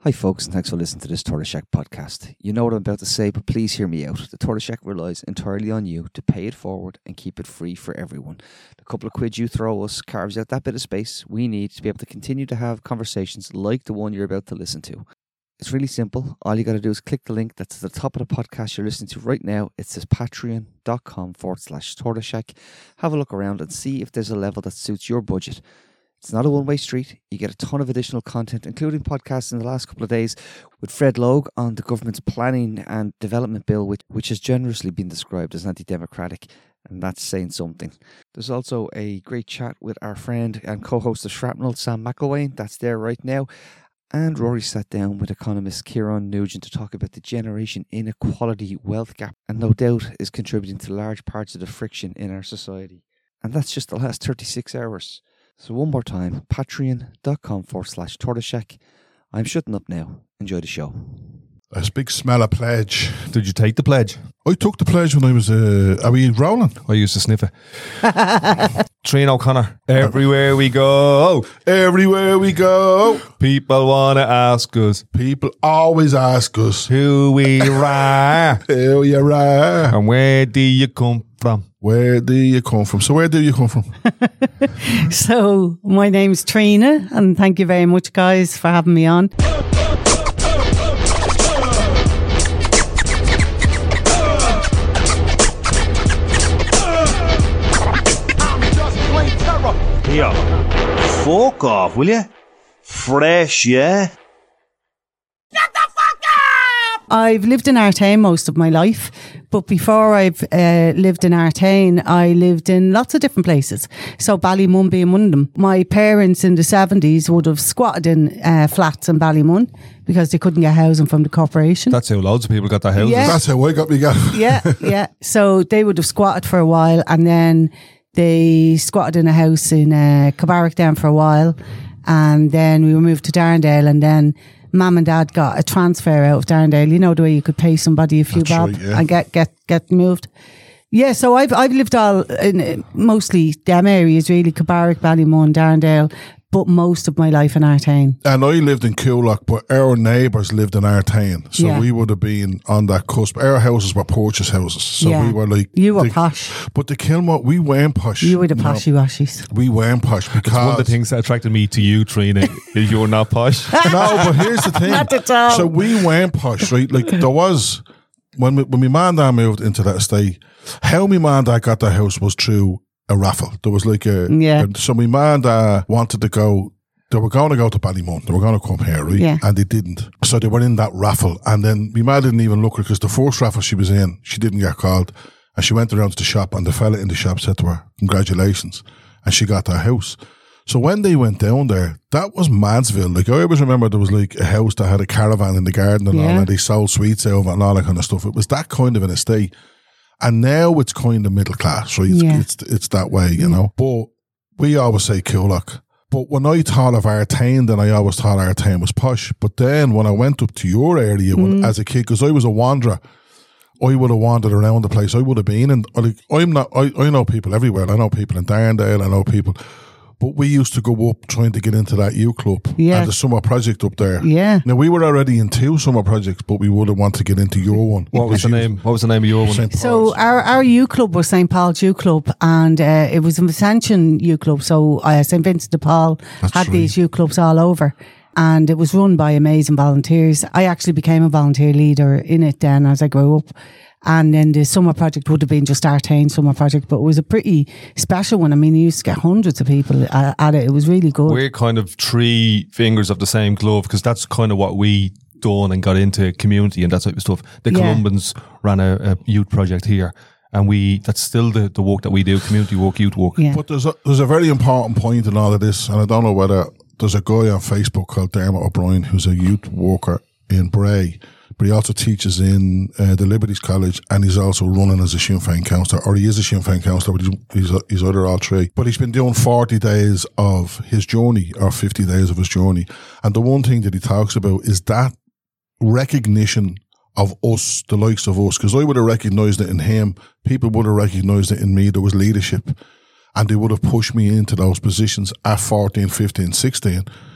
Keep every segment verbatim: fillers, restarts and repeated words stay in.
Hi folks, and thanks for listening to this Tortoise Shack podcast. You know what I'm about to say, but please hear me out. The Tortoise Shack relies entirely on you to pay it forward and keep it free for everyone. The couple of quid you throw us carves out that bit of space we need to be able to continue to have conversations like the one you're about to listen to. It's really simple. All you got to do is click the link that's at the top of the podcast you're listening to right now. It says patreon.com forward slash Tortoise Shack. Have a look around and see if there's a level that suits your budget. It's not a one-way street. You get a ton of additional content, including podcasts in the last couple of days with Fred Logue on the government's planning and development bill, which, which has generously been described as anti-democratic, and that's saying something. There's also a great chat with our friend and co-host of Shrapnel, Sam McElwain. That's there right now. And Rory sat down with economist Kieran Nugent to talk about the generation inequality wealth gap, and no doubt is contributing to large parts of the friction in our society. And that's just the last thirty-six hours. So one more time, patreon.com forward slash Tortoise Shack. I'm shutting up now. Enjoy the show. A big smell of pledge. Did you take the pledge? I took the pledge when I was, uh, are we rolling? I used to sniff it. Trina O'Connor. Everywhere we go. Everywhere we go. People want to ask us. People always ask us. Who we are. Who you are. And where do you come from? Where do you come from? So where do you come from? So my name's Trina, and thank you very much, guys, for having me on. Here, fuck off, will you? Fresh, yeah? Shut the fuck up! I've lived in Artane most of my life, but before I've uh, lived in Artane, I lived in lots of different places. So Ballymun being one of them. My parents in the seventies would have squatted in uh, flats in Ballymun because they couldn't get housing from the corporation. That's how loads of people got their houses. Yeah. That's how I got me got. yeah, yeah. So they would have squatted for a while, and then they squatted in a house in uh, Cabarrick down for a while, and then we were moved to Darndale, and then Mum and Dad got a transfer out of Darndale. You know the way you could pay somebody a few That's bob right, yeah. and get, get, get moved. Yeah, so I've I've lived all in mostly them areas really, Cabarrick, Ballymun, Darndale, but most of my life in Artane. And I lived in Coolock, but our neighbours lived in Artane. So Yeah. we would have been on that cusp. Our houses were purchase houses. So Yeah. we were like... You were the, posh. But the Kilmore, we weren't posh. You were the know. poshy washies. We weren't posh because... It's one of the things that attracted me to you, Trina, is you're not posh. No, but here's the thing. Not at all. So we weren't posh, right? Like there was... When we, when my man and dad moved into that estate, how my man and dad got that house was through a raffle. There was like a... Yeah. a so my man and dad wanted to go... They were going to go to Ballymun. They were going to come here, right? Yeah. And they didn't. So they were in that raffle. And then my mum didn't even look at her because the first raffle she was in, she didn't get called. And she went around to the shop, and the fella in the shop said to her, congratulations. And she got that house. So when they went down there, that was Mansville. Like, I always remember there was like a house that had a caravan in the garden and Yeah. all, and they sold sweets over and all that kind of stuff. It was that kind of an estate. And now it's kind of middle class, right? It's, Yeah. it's, it's that way, you know? But we always say Coolock. But when I thought of Artane, then I always thought Artane was posh. But then when I went up to your area when, as a kid, because I was a wanderer, I would have wandered around the place. I would have been, and like, I'm not. I, I know people everywhere. I know people in Darndale. I know people. But we used to go up trying to get into that youth club Yeah. and the summer project up there. Yeah. Now we were already in two summer projects, but we would have wanted to get into your one. What was the You- name? What was the name of your one? Saint So Paul's. our our U Club was Saint Paul's U Club, and uh, it was an Ascension U Club. So uh, Saint Vincent de Paul That's had right. these U Clubs all over, and it was run by amazing volunteers. I actually became a volunteer leader in it then as I grew up. And then the summer project would have been just Artane summer project, but it was a pretty special one. I mean, you used to get hundreds of people at, at it. It was really good. We're kind of three fingers of the same glove, because that's kind of what we done and got into community and that type of stuff. The Yeah. Columbans ran a, a youth project here, and we that's still the, the work that we do, community work, youth work. Yeah. But there's a, there's a very important point in all of this, and I don't know whether there's a guy on Facebook called Dermot O'Brien who's a youth worker in Bray, but he also teaches in uh, the Liberties College, and he's also running as a Sinn Féin counsellor, or he is a Sinn Féin counsellor, but he's, he's, he's either all three. But he's been doing forty days of his journey, or fifty days of his journey. And the one thing that he talks about is that recognition of us, the likes of us, because I would have recognised it in him, people would have recognised it in me. There was leadership, and they would have pushed me into those positions at fourteen, fifteen, sixteen.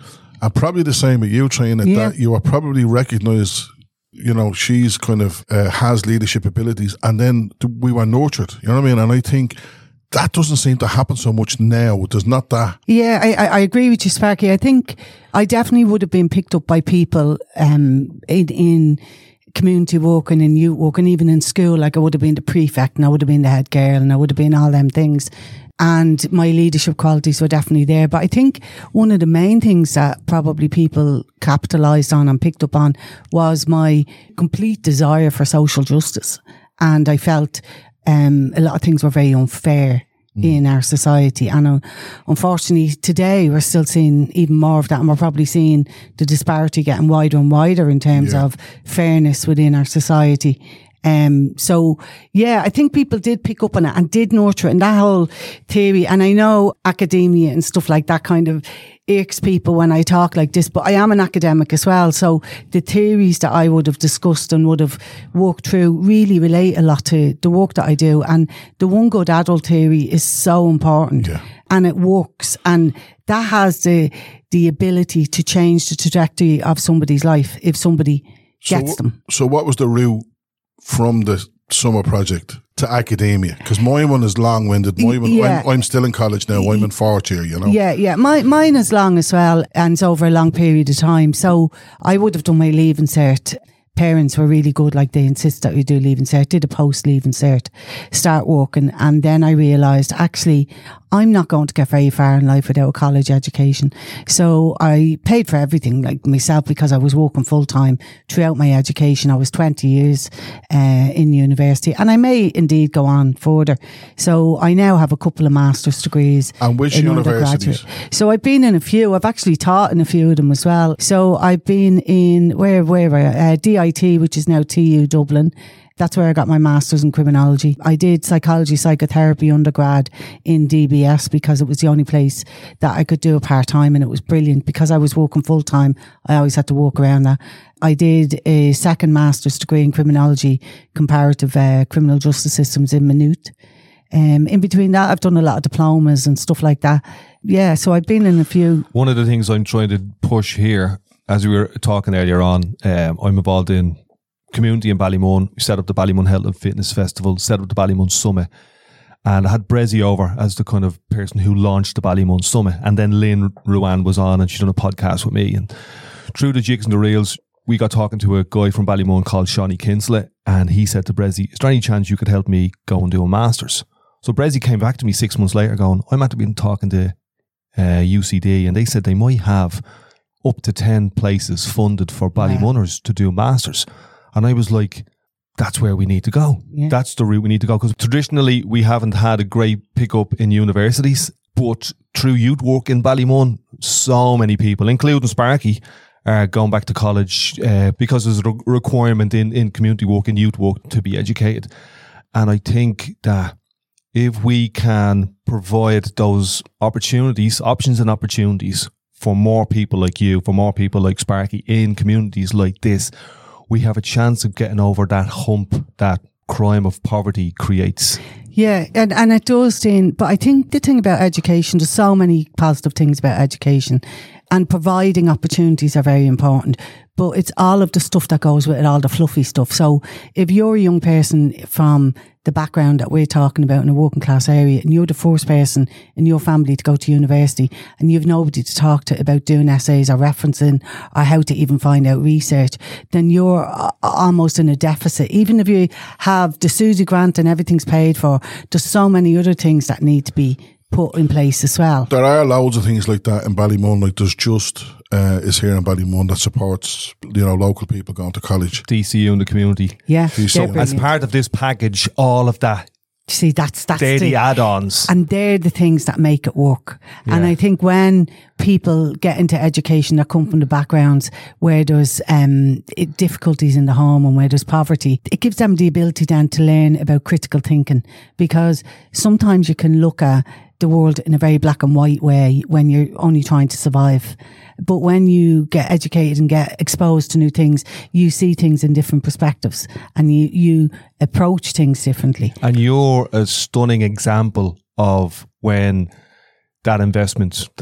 And probably the same with you, Trina, Yeah. that you are probably recognised, you know, she's kind of uh, has leadership abilities, and then th- we were nurtured, you know what I mean? And I think that doesn't seem to happen so much now. There's not that. Yeah, I, I I agree with you, Sparky. I think I definitely would have been picked up by people um, in, in community work and in youth work and even in school. Like I would have been the prefect and I would have been the head girl and I would have been all them things. And my leadership qualities were definitely there. But I think one of the main things that probably people capitalised on and picked up on was my complete desire for social justice. And I felt um, a lot of things were very unfair in our society. And uh, unfortunately, today we're still seeing even more of that. And we're probably seeing the disparity getting wider and wider in terms Yeah. of fairness within our society. Um, so yeah, I think people did pick up on it and did nurture it, and that whole theory. And I know academia and stuff like that kind of irks people when I talk like this, but I am an academic as well. So the theories that I would have discussed and would have walked through really relate a lot to the work that I do. And the one good adult theory is so important, Yeah. and it works, and that has the the ability to change the trajectory of somebody's life if somebody gets so, them. So what was the route from the summer project to academia? Because my one is long-winded. My one, Yeah. I'm, I'm still in college now. I'm in fourth year, you know. Yeah, yeah. My, mine is long as well, and it's over a long period of time. So I would have done my leaving cert. Parents were really good, like they insist that we do leaving cert, did a post leaving cert, start working. And then I realised actually I'm not going to get very far in life without a college education. So I paid for everything, like myself, because I was working full time throughout my education. I was twenty years uh, in university, and I may indeed go on further. So I now have a couple of master's degrees. And which in universities? undergraduate. So I've been in a few. I've actually taught in a few of them as well. So I've been in where where were I? Uh, D I T, which is now T U Dublin. That's where I got my master's in criminology. I did psychology, psychotherapy undergrad in D B S because it was the only place that I could do a part-time, and it was brilliant because I was working full-time. I always had to walk around that. I did a second master's degree in criminology, comparative uh, criminal justice systems in Maynooth. Um, in between that, I've done a lot of diplomas and stuff like that. Yeah, so I've been in a few. One of the things I'm trying to push here, as we were talking earlier on, um, I'm involved in community in Ballymun. We set up the Ballymun Health and Fitness Festival, set up the Ballymun Summit, and I had Brezzy over as the kind of person who launched the Ballymun Summit. And then Lynn Ruan was on, and she done a podcast with me. And through the jigs and the reels, we got talking to a guy from Ballymun called Shawnee Kinsley, and he said to Brezzy, is there any chance you could help me go and do a master's? So Brezzy came back to me six months later going, I'm meant to be talking to uh, U C D, and they said they might have up to ten places funded for Ballymunners to do masters. And I was like, that's where we need to go. Yeah. That's the route we need to go. Because traditionally, we haven't had a great pickup in universities, but through youth work in Ballymun, so many people, including Sparky, are going back to college uh, because there's a re- requirement in, in community work and youth work to be educated. And I think that if we can provide those opportunities, options and opportunities for more people like you, for more people like Sparky in communities like this, we have a chance of getting over that hump that crime of poverty creates. Yeah, and, and it does, Dean. But I think the thing about education, there's so many positive things about education, and providing opportunities are very important. But it's all of the stuff that goes with it, all the fluffy stuff. So if you're a young person from the background that we're talking about in a working class area, and you're the first person in your family to go to university, and you've nobody to talk to about doing essays or referencing or how to even find out research, then you're almost in a deficit. Even if you have the Susie grant and everything's paid for, there's so many other things that need to be put in place as well. There are loads of things like that in Ballymun. Like there's Just uh, is here in Ballymun that supports, you know, local people going to college. D C U in the community. Yeah, So they're As brilliant. part of this package, all of that, See, that's that's they're the, the add-ons. and they're the things that make it work. And Yeah. I think when people get into education that come from the backgrounds where there's um, it- difficulties in the home and where there's poverty, it gives them the ability then to learn about critical thinking, because sometimes you can look at the world in a very black and white way when you're only trying to survive. But when you get educated and get exposed to new things, you see things in different perspectives, and you, you approach things differently. And you're a stunning example of when that investment, that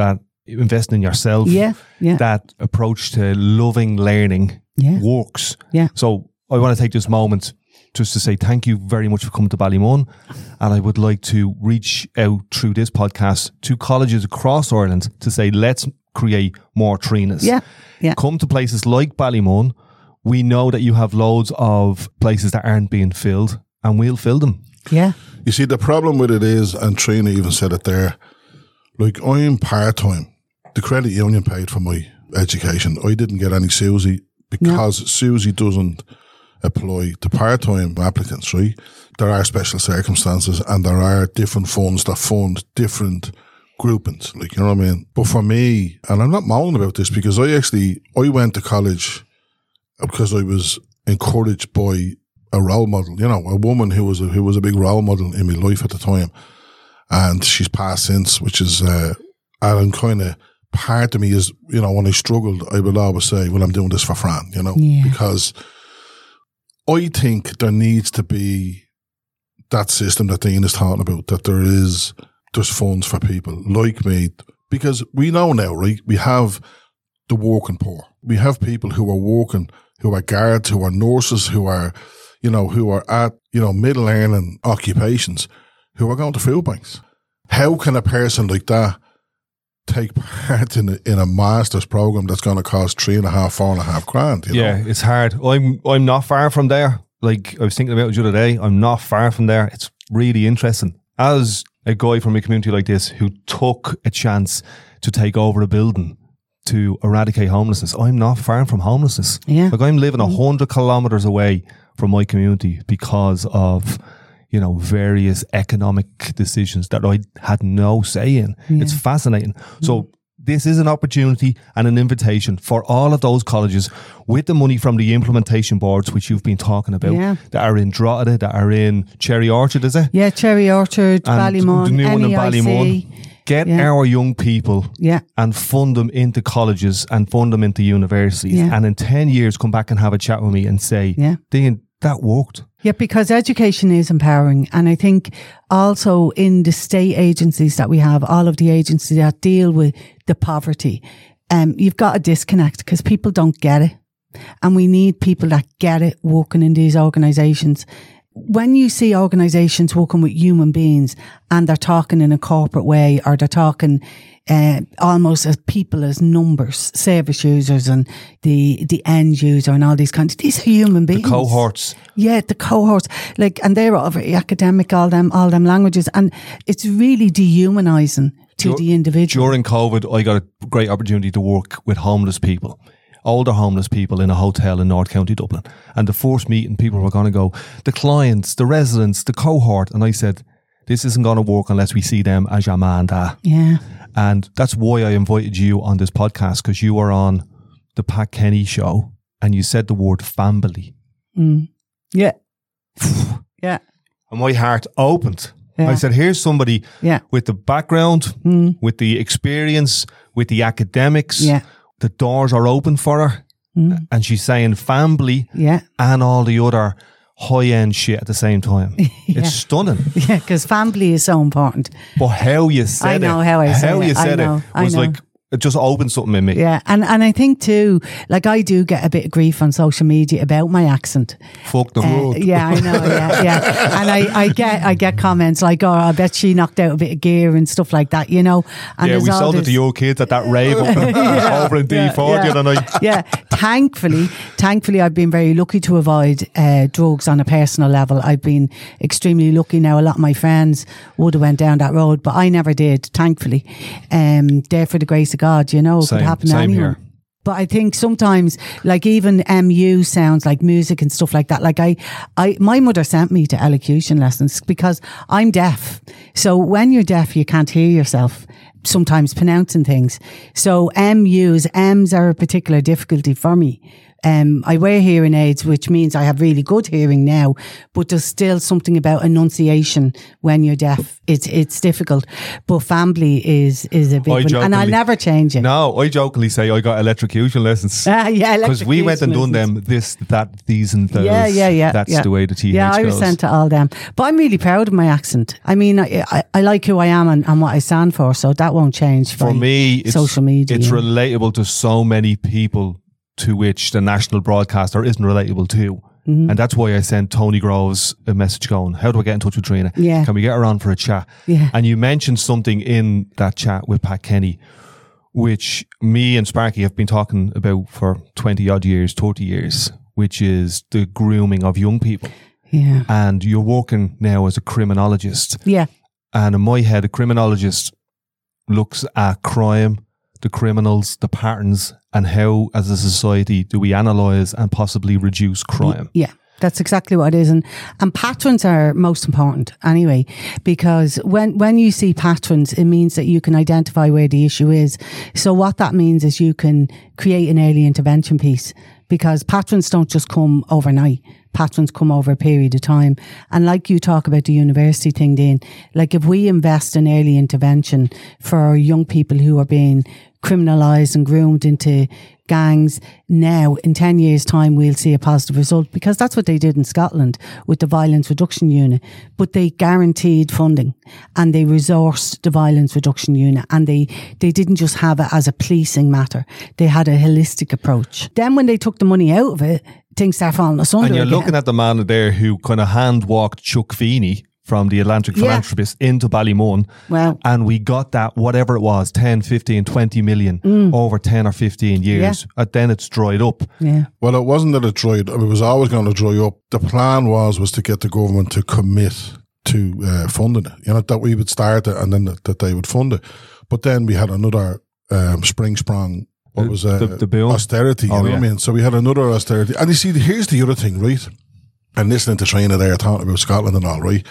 investing in yourself. Yeah, yeah. That approach to loving learning Yeah. works. Yeah. So I want to take this moment just to say thank you very much for coming to Ballymun, and I would like to reach out through this podcast to colleges across Ireland to say let's create more Trinas. Yeah, yeah. Come to places like Ballymun. We know that you have loads of places that aren't being filled, and we'll fill them. Yeah. You see, the problem with it is, and Trina even said it there, like I'm part-time. The credit union paid for my education. I didn't get any Susie because no. Susie doesn't apply to part-time applicants, right? There are special circumstances and there are different funds that fund different groupings, like, you know what I mean? But for me, and I'm not moaning about this because I actually, I went to college because I was encouraged by a role model, you know, a woman who was a, who was a big role model in my life at the time. And she's passed since, which is, uh, and I'm kind of, part of me is, you know, when I struggled, I would always say, well, I'm doing this for Fran, you know, yeah. because I think there needs to be that system that Dean is talking about, that there is, there's funds for people like me, because we know now, right? We have the working poor. We have people who are working, who are guards, who are nurses, who are, you know, who are at, you know, middle earning occupations, who are going to food banks. How can a person like that take part in a, in a master's program that's going to cost three and a half, four and a half grand? You yeah, know? It's hard. I'm I'm not far from there. Like I was thinking about it the other day. I'm not far from there. It's really interesting. As a guy from a community like this who took a chance to take over a building to eradicate homelessness, I'm not far from homelessness. Yeah. Like I'm living a hundred kilometers away from my community because of, you know, various economic decisions that I had no say in. Yeah. It's fascinating. So this is an opportunity and an invitation for all of those colleges with the money from the implementation boards, which you've been talking about, yeah. that are in Drogheda, that are in Cherry Orchard, is it? Yeah, Cherry Orchard, And Ballymun, the new one in N E I C. Ballymun. Get Yeah. our young people Yeah. and fund them into colleges and fund them into universities. Yeah. And in ten years, come back and have a chat with me and say, Yeah. Dean, that worked. Yeah, because education is empowering. And I think also in the state agencies that we have, all of the agencies that deal with the poverty, um, you've got a disconnect because people don't get it. And we need people that get it working in these organisations. When you see organisations working with human beings and they're talking in a corporate way, or they're talking uh, almost as people as numbers, service users and the the end user and all these kinds, these are human beings. The cohorts. Yeah, the cohorts. Like, and they're all very academic, all them, all them languages. And it's really dehumanising to Dur- the individual. During COVID, I got a great opportunity to work with homeless people. Older homeless people in a hotel in North County Dublin. And the first meeting, people were going to go, the clients, the residents, the cohort. And I said, this isn't going to work unless we see them as your man, da. Yeah. And that's why I invited you on this podcast, because you were on the Pat Kenny show and you said the word family. Mm. Yeah. yeah. And my heart opened. Yeah. I said, here's somebody Yeah. with the background, Mm. with the experience, with the academics. Yeah. The doors are open for her. Mm. And she's saying family Yeah. and all the other high-end shit at the same time. Yeah. It's stunning. Yeah, because family is so important. But how you said I know it, how I said how it. you I said know, it I was know. like, it just opened something in me. Yeah, and, and I think too, like I do get a bit of grief on social media about my accent. Fuck the Uh, road. yeah, I know. Yeah, yeah. And I, I get I get comments like, "Oh, I bet she knocked out a bit of gear and stuff like that," you know. And Yeah, there's we all sold it this- to your kids at that rave up in- Yeah, over in D four yeah, the yeah. other night. Yeah, thankfully, thankfully, I've been very lucky to avoid uh, drugs on a personal level. I've been extremely lucky. Now, a lot of my friends would have went down that road, but I never did. Thankfully, um, there for the grace of God, you know, it Same- could happen to same anyone. here. But I think sometimes, like even M U sounds like music and stuff like that. Like I, I, my mother sent me to elocution lessons because I'm deaf. So when you're deaf, you can't hear yourself sometimes pronouncing things. So M Us, M's are a particular difficulty for me. Um, I wear hearing aids, which means I have really good hearing now, but there's still something about enunciation when you're deaf. It's it's difficult. But family is is a big I one, and I'll never change it. No, I jokingly say I got electrocution lessons. Uh, yeah, because we went and done lessons. them this, that, these, and those. Yeah, yeah, yeah. That's yeah. the way the T H Yeah, I was goes. sent to all them. But I'm really proud of my accent. I mean, I, I, I like who I am and, and what I stand for, so that won't change. For by me, it's, social media. it's yeah. relatable to so many people to which the national broadcaster isn't relatable to. Mm-hmm. And that's why I sent Tony Groves a message going, how do I get in touch with Trina? Yeah. Can we get her on for a chat? Yeah. And you mentioned something in that chat with Pat Kenny, which me and Sparky have been talking about for twenty odd years, thirty years, which is the grooming of young people. Yeah. And you're working now as a criminologist. Yeah. And in my head, a criminologist looks at crime, the criminals, the patterns, and how, as a society, do we analyse and possibly reduce crime? Yeah. That's exactly what it is. And, and patrons are most important anyway, because when, when you see patrons, it means that you can identify where the issue is. So what that means is you can create an early intervention piece, because patrons don't just come overnight. Patrons come over a period of time. And like you talk about the university thing, Dean, like if we invest in early intervention for young people who are being criminalised and groomed into gangs now, in ten years' time, we'll see a positive result, because that's what they did in Scotland with the Violence Reduction Unit. But they guaranteed funding and they resourced the Violence Reduction Unit, and they, they didn't just have it as a policing matter. They had a holistic approach. Then when they took the money out of it, things start falling asunder And you're again. looking at the man there who kind of hand walked Chuck Feeney from the Atlantic Yeah. Philanthropist into Ballymun. Well, And we got that, whatever it was, ten, fifteen, twenty million Mm. over ten or fifteen years. And then it's dried up. yeah. Well, it wasn't that it dried. It was always going to dry up. The plan was was to get the government to commit to uh, funding it. You know, that we would start it and then that, that they would fund it. But then we had another um, spring sprung. What was uh, The- the bill? austerity? You Oh, know yeah. what I mean? So we had another austerity. And you see, here's the other thing, right? And listening to Trina there talking about Scotland and all, right?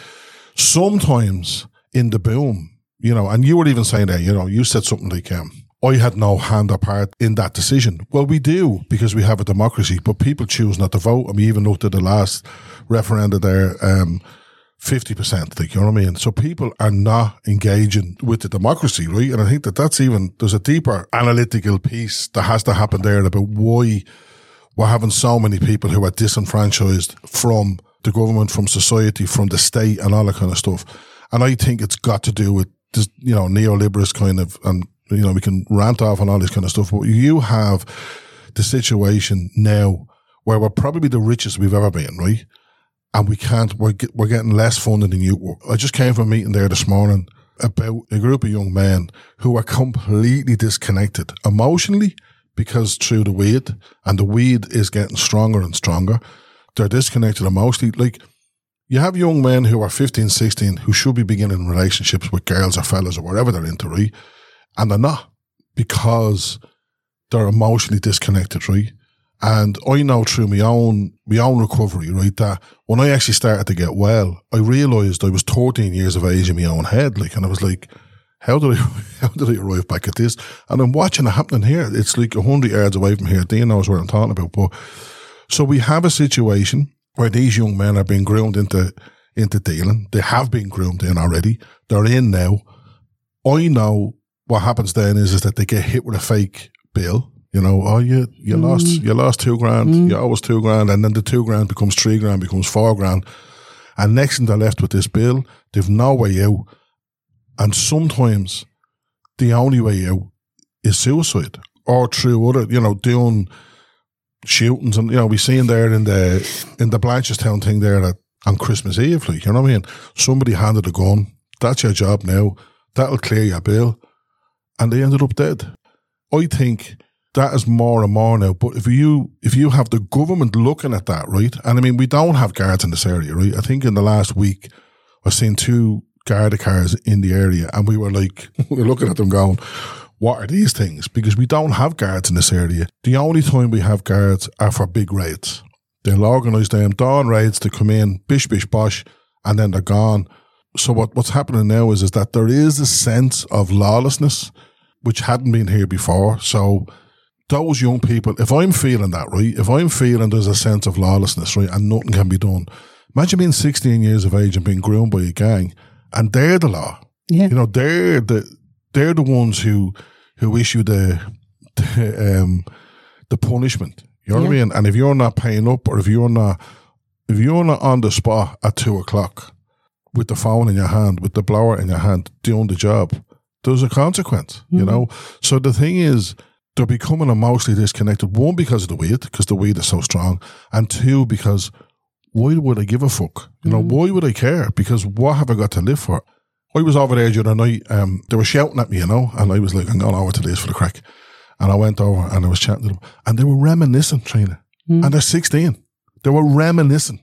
Sometimes in the boom, you know, and you were even saying there, you know, you said something like, um, I had no hand or part in that decision. Well, we do, because we have a democracy, but people choose not to vote. And we even looked at the last referendum there, um, fifty percent, like, you know what I mean? So people are not engaging with the democracy, right? And I think that that's even, there's a deeper analytical piece that has to happen there about why we're having so many people who are disenfranchised from the government, from society, from the state, and all that kind of stuff. And I think it's got to do with this, you know, neoliberalist kind of, and, you know, we can rant off on all this kind of stuff, but you have the situation now where we're probably the richest we've ever been, right? And we can't, we're, get, we're getting less funding than you. I just came from a meeting there this morning about a group of young men who are completely disconnected emotionally, because through the weed, and the weed is getting stronger and stronger. They're disconnected emotionally. Like, you have young men who are fifteen, sixteen who should be beginning relationships with girls or fellas or whatever they're into, right? And they're not, because they're emotionally disconnected, right? And I know through my own, my own recovery, right, that when I actually started to get well, I realised I was thirteen years of age in my own head, like, and I was like, how did I, how did I arrive back at this? And I'm watching it happening here. It's like a hundred yards away from here. Dean knows what I'm talking about. But so we have a situation where these young men are being groomed into, into dealing. They have been groomed in already. They're in now. I know what happens then is, is that they get hit with a fake bill. You know, oh, you, you mm. lost, you lost two grand, mm. you owe us two grand, and then the two grand becomes three grand, becomes four grand. And next thing they're left with this bill, they've no way out. And sometimes the only way out is suicide, or through other, you know, doing shootings. And, you know, we seen there in the, in the Blanchardstown thing there that on Christmas Eve, like, you know what I mean? Somebody handed a gun. That's your job now. That'll clear your bill. And they ended up dead. I think that is more and more now. But if you if you have the government looking at that, right? And I mean, we don't have guards in this area, right? I think in the last week, I've seen two Garda cars in the area, and we were like, we were looking at them going, what are these things? Because we don't have guards in this area. The only time we have guards are for big raids. They'll organise them dawn raids to come in, bish, bish, bosh, and then they're gone. So what, what's happening now is, is that there is a sense of lawlessness, which hadn't been here before. So those young people, if I'm feeling that, right, if I'm feeling there's a sense of lawlessness, right, and nothing can be done, imagine being sixteen years of age and being groomed by a gang, and they're the law. Yeah. You know, they're the they're the ones who who issue the the, um, the punishment. You know Yeah. what I mean? And if you're not paying up, or if you're not if you're not on the spot at two o'clock with the phone in your hand, with the blower in your hand, doing the job, there's a consequence. You Mhm. know. So the thing is, they're becoming emotionally disconnected. One, because of the weed, because the weed is so strong, and two, because why would I give a fuck? You know, Mm. why would I care? Because what have I got to live for? I was over there the other night. Um, they were shouting at me, you know, and I was like, I'm going over to this for the crack. And I went over and I was chatting to them, and they were reminiscing, Trina. Mm. And they're sixteen. They were reminiscing.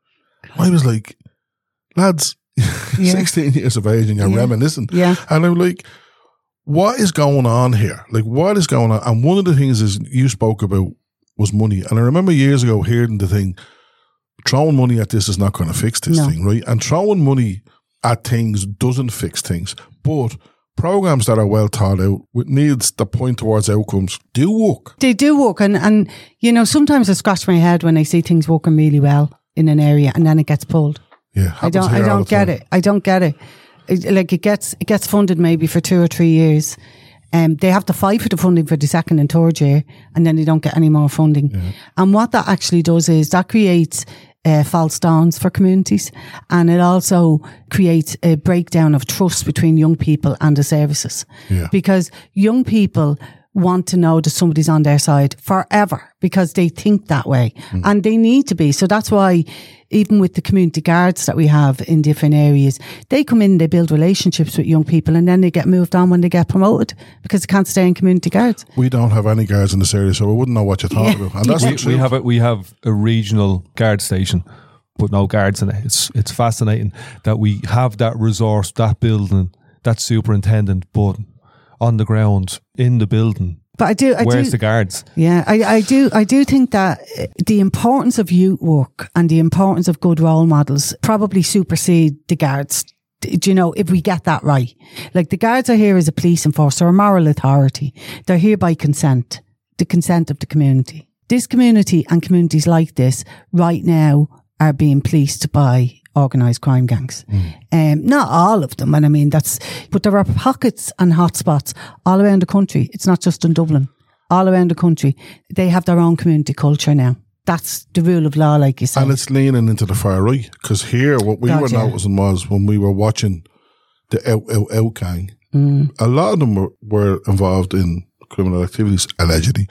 I was like, lads, Yeah. sixteen years of age and you're Yeah. reminiscing. Yeah. And I'm like, what is going on here? Like, what is going on? And one of the things is you spoke about was money. And I remember years ago hearing the thing, throwing money at this is not going to fix this No. thing, right? And throwing money at things doesn't fix things. But programs that are well thought out with needs that point towards outcomes do work. They do work, and, and you know, sometimes I scratch my head when I see things working really well in an area and then it gets pulled. Yeah, I happens don't I here all don't the get time. it. I don't get it. It- Like it gets it gets funded maybe for two or three years. Um, they have to fight for the funding for the second and third year, and then they don't get any more funding. And what that actually does is that creates uh, false dawns for communities, and it also creates a breakdown of trust between young people and the services. Yeah. Because young people want to know that somebody's on their side forever because they think that way, and they need to be. So that's why even with the community guards that we have in different areas, they come in, they build relationships with young people, and then they get moved on when they get promoted because they can't stay in community guards. We don't have any guards in this area, so I wouldn't know what you're talking about. And that's we, the truth. we have a, we have a regional guard station, but no guards in it. It's it's fascinating that we have that resource, that building, that superintendent, but on the ground in the building, But I do, I where's do, the guards? yeah, I, I do, I do think that uh, the importance of youth work and the importance of good role models probably supersede the guards. Do you know, if we get that right? Like the guards are here as a police enforcer, a moral authority. They're here by consent, the consent of the community. This community and communities like this right now are being policed by organised crime gangs. Um, not all of them, and I mean that's, but there are pockets and hotspots all around the country. It's not just in Dublin. All around the country, they have their own community culture now. That's the rule of law, like you said. And it's leaning into the far right, because here what we God, were yeah. noticing was when we were watching the Out Out Out gang, Mm. a lot of them were, were involved in criminal activities, allegedly.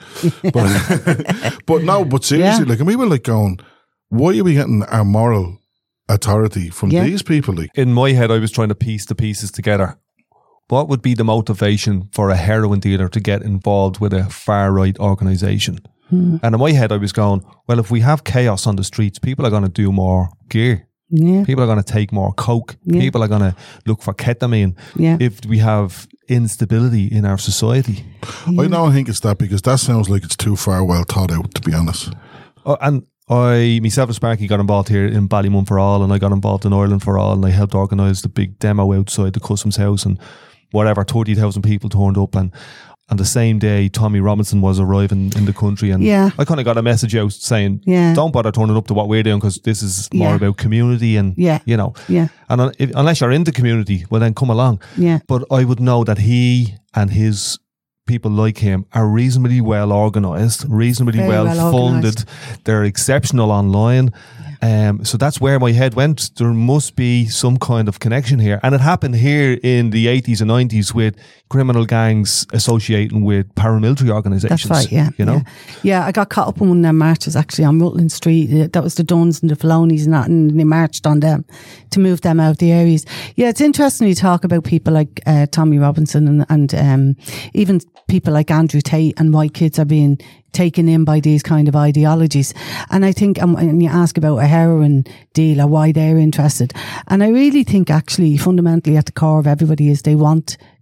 But, but no, but seriously, Yeah. like, and we were like going, why are we getting our moral authority from Yeah. these people? Like, In my head, I was trying to piece the pieces together. What would be the motivation for a heroin dealer to get involved with a far right organisation? Hmm. And in my head, I was going, well, if we have chaos on the streets, people are going to do more gear. Yeah, People are going to take more coke. Yeah. People are going to look for ketamine. yeah. If we have instability in our society. I don't think it's that, because that sounds like it's too far well thought out, to be honest. Oh, and I, myself and Sparky got involved here in Ballymun for All, and I got involved in Ireland for All, and I helped organise the big demo outside the Customs House, and whatever, thirty thousand people turned up, and and the same day Tommy Robinson was arriving in the country, and Yeah. I kind of got a message out saying, Yeah. don't bother turning up to what we're doing, because this is more Yeah. about community, and Yeah. you know, Yeah. and un- if, unless you're in the community, well then come along. Yeah. But I would know that he and his people like him are reasonably well organised, reasonably Very well, well funded. organised. They're exceptional online. Um, so that's where my head went. There must be some kind of connection here. And it happened here in the eighties and nineties with criminal gangs associating with paramilitary organisations. That's right, yeah. You know? Yeah. Yeah, I got caught up in one of them marches actually on Rutland Street. Uh, That was the Duns and the Filonies and that, and they marched on them to move them out of the areas. Yeah, it's interesting you talk about people like uh, Tommy Robinson and, and um, even people like Andrew Tate, and why kids are being taken in by these kind of ideologies. And I think, um, and you ask about a heroin dealer, why they're interested. And I really think actually fundamentally at the core of everybody is they want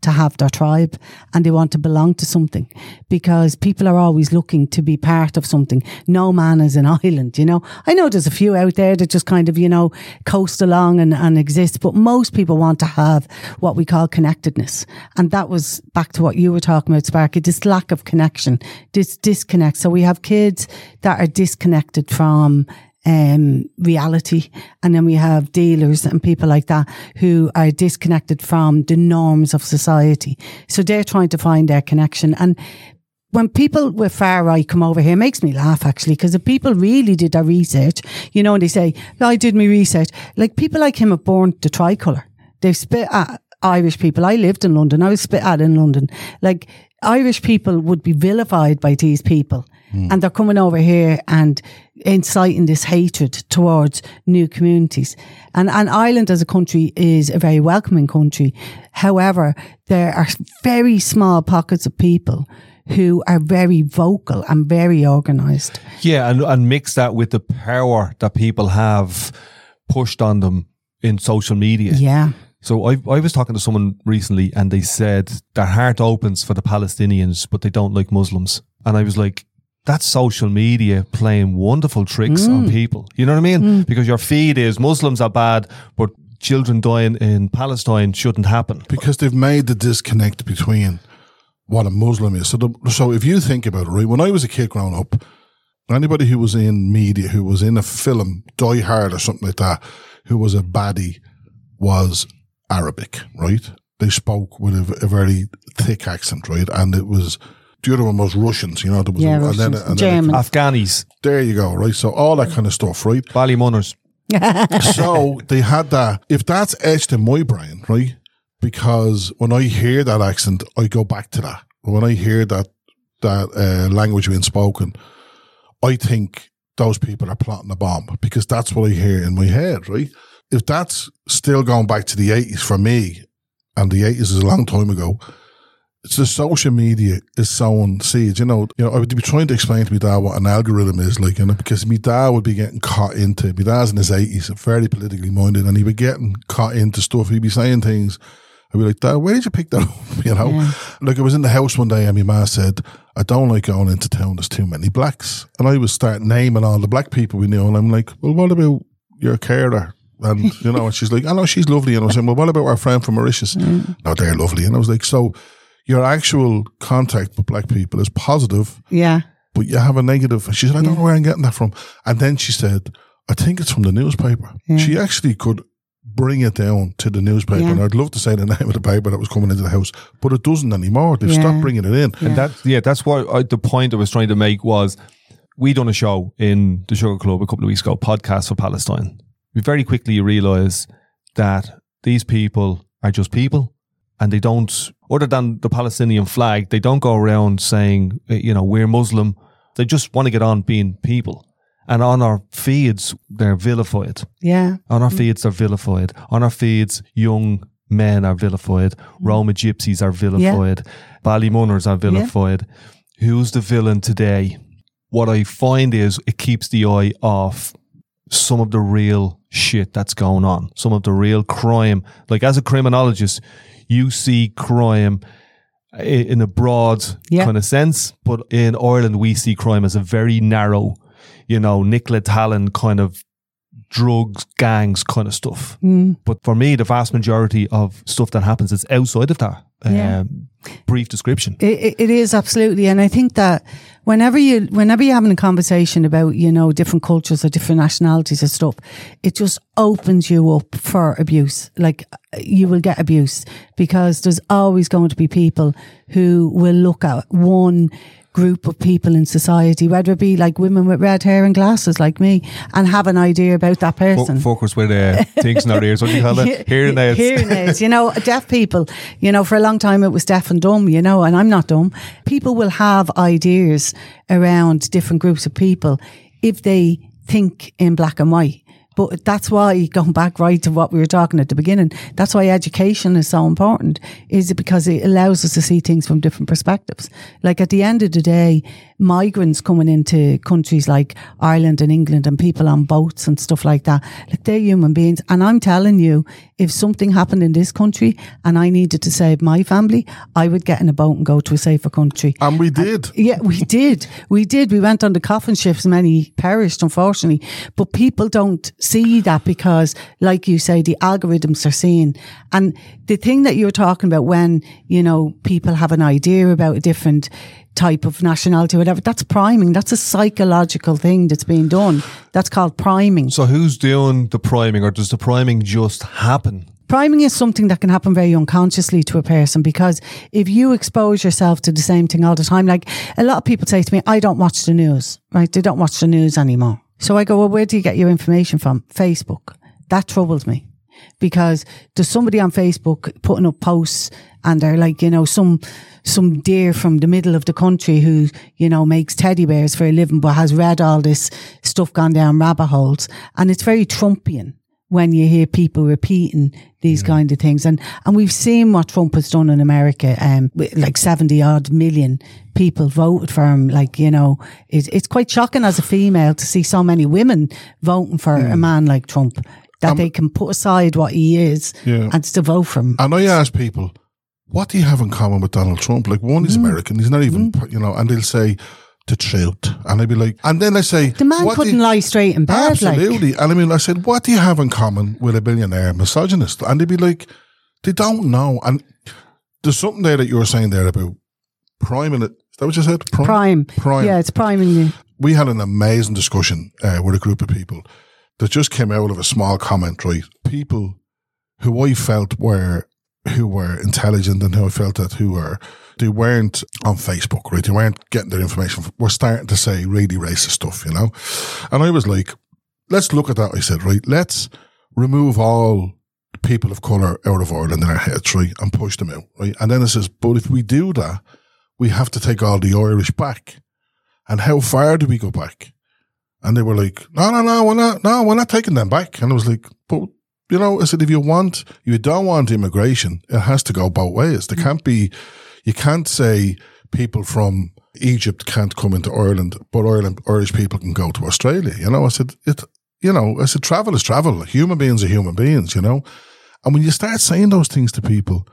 to have their tribe and they want to belong to something, because people are always looking to be part of something. No man is an island, you know. I know there's a few out there that just kind of, you know, coast along and, and exist, but most people want to have what we call connectedness. And that was back to what you were talking about, Sparky, this lack of connection, this disconnect. So we have kids that are disconnected from um, reality. And then we have dealers and people like that who are disconnected from the norms of society. So they're trying to find their connection. And when people with far right come over here, it makes me laugh actually, because if people really did their research, you know, and they say, oh, I did my research, like people like him have burnt the tricolour. They've spit at Irish people. I lived in London. I was spit at in London. Like Irish people would be vilified by these people. Mm. And they're coming over here and inciting this hatred towards new communities. And, and Ireland as a country is a very welcoming country. However, there are very small pockets of people who are very vocal and very organised. Yeah, and, and mix that with the power that people have pushed on them in social media. Yeah. So I I was talking to someone recently and they said their heart opens for the Palestinians, but they don't like Muslims. And I was like, that's social media playing wonderful tricks mm. on people. You know what I mean? Mm. Because your feed is Muslims are bad, but children dying in Palestine shouldn't happen. Because they've made the disconnect between what a Muslim is. So, the, so if you think about it, right, when I was a kid growing up, anybody who was in media, who was in a film, Die Hard or something like that, who was a baddie, was Arabic, right? They spoke with a, a very thick accent, right? And it was, the other one was Russians, you know. There was yeah, a, Russians, and then, and German. Then Afghanis. There you go, right? So all that kind of stuff, right? Ballymunners. So they had that. If that's etched in my brain, right? Because when I hear that accent, I go back to that. When I hear that that uh, language being spoken, I think those people are plotting a bomb, because that's what I hear in my head, right? If that's still going back to the eighties for me, and the eighties is a long time ago, it's the social media is sowing seeds. You know, you know, I would be trying to explain to my dad what an algorithm is like, you know, because my dad would be getting caught into, my dad's in his eighties, very politically minded, and he'd be getting caught into stuff. He'd be saying things. I'd be like, Dad, where did you pick that up? You know, yeah. Like I was in the house one day and my ma said, I don't like going into town, there's too many blacks. And I was start naming all the black people we knew, and I'm like, well, what about your carer? And, you know, and she's like, I know she's lovely. And I was saying, well, what about our friend from Mauritius? Mm. No, they're lovely. And I was like, so your actual contact with black people is positive. Yeah. But you have a negative. She said, I don't yeah. know where I'm getting that from. And then she said, I think it's from the newspaper. Yeah. She actually could bring it down to the newspaper. Yeah. And I'd love to say the name of the paper that was coming into the house, but it doesn't anymore. They've yeah. stopped bringing it in. Yeah. And that's, yeah, that's what I, the point I was trying to make was, we done a show in the Sugar Club a couple of weeks ago, Podcast for Palestine. We very quickly realise that these people are just people, and they don't, other than the Palestinian flag, they don't go around saying, you know, we're Muslim. They just want to get on being people. And on our feeds, they're vilified. Yeah. On our feeds, they're vilified. On our feeds, young men are vilified. Roma gypsies are vilified. Yeah. Ballymunners are vilified. Yeah. Who's the villain today? What I find is it keeps the eye off some of the real shit that's going on, some of the real crime. Like, as a criminologist, you see crime in a broad yeah. kind of sense, but in Ireland, we see crime as a very narrow, you know, Nicola Talon kind of drugs, gangs kind of stuff. Mm. But for me, the vast majority of stuff that happens is outside of that. Yeah. Um, brief description. It, it is, absolutely. And I think that whenever you whenever you're having a conversation about, you know, different cultures or different nationalities and stuff, it just opens you up for abuse. Like, you will get abuse, because there's always going to be people who will look at one group of people in society, whether it be like women with red hair and glasses like me, and have an idea about that person. F- focus with uh, things in their ears. What do you call it? Hearing aids. Hearing aids. You know, deaf people, you know, for a long time it was deaf and dumb, you know, and I'm not dumb. People will have ideas around different groups of people if they think in black and white. But that's why, going back right to what we were talking at the beginning, that's why education is so important, is it because it allows us to see things from different perspectives. Like, at the end of the day, migrants coming into countries like Ireland and England and people on boats and stuff like that. Like, they're human beings. And I'm telling you, if something happened in this country and I needed to save my family, I would get in a boat and go to a safer country. And we did. And, yeah, we did. We did. We went on the coffin ships. Many perished, unfortunately. But people don't see that because, like you say, the algorithms are seeing. And the thing that you're talking about when, you know, people have an idea about a different type of nationality or whatever, that's priming. That's a psychological thing that's being done. That's called priming. So who's doing the priming, or does the priming just happen? Priming is something that can happen very unconsciously to a person, because if you expose yourself to the same thing all the time, like a lot of people say to me, I don't watch the news, right? They don't watch the news anymore. So I go, well, where do you get your information from? Facebook. That troubles me, because there's somebody on Facebook putting up posts and they're like, you know, some some deer from the middle of the country who, you know, makes teddy bears for a living but has read all this stuff, gone down rabbit holes. And it's very Trumpian when you hear people repeating these yeah. kind of things. And and we've seen what Trump has done in America. Um, like seventy odd million people voted for him. Like, you know, it, it's quite shocking as a female to see so many women voting for yeah. a man like Trump, that um, they can put aside what he is yeah. and still vote for him. And I ask people, what do you have in common with Donald Trump? Like, one, he's mm. American. He's not even, mm. you know, and they'll say, the truth. And I'd be like, and then I say, the man couldn't you, lie straight in bed. Absolutely. Like. And I mean, I said, what do you have in common with a billionaire misogynist? And they'd be like, they don't know. And there's something there that you were saying there about priming it. Is that what you said? Prime. Prime. Prime. Yeah, it's priming you. We had an amazing discussion uh, with a group of people that just came out of a small comment, right? People who I felt were, who were intelligent and who I felt that who were, they weren't on Facebook, right? They weren't getting their information. We're starting to say really racist stuff, you know? And I was like, let's look at that. I said, right, let's remove all people of colour out of Ireland in our heads, right? And push them out, right? And then it says, but if we do that, we have to take all the Irish back. And how far do we go back? And they were like, no, no, no, we're not, no, we're not taking them back. And I was like, but, you know, I said, if you want, you don't want immigration, it has to go both ways. There can't be, you can't say people from Egypt can't come into Ireland, but Ireland, Irish people can go to Australia. You know, I said, it, you know, I said, travel is travel. Human beings are human beings, you know. And when you start saying those things to people,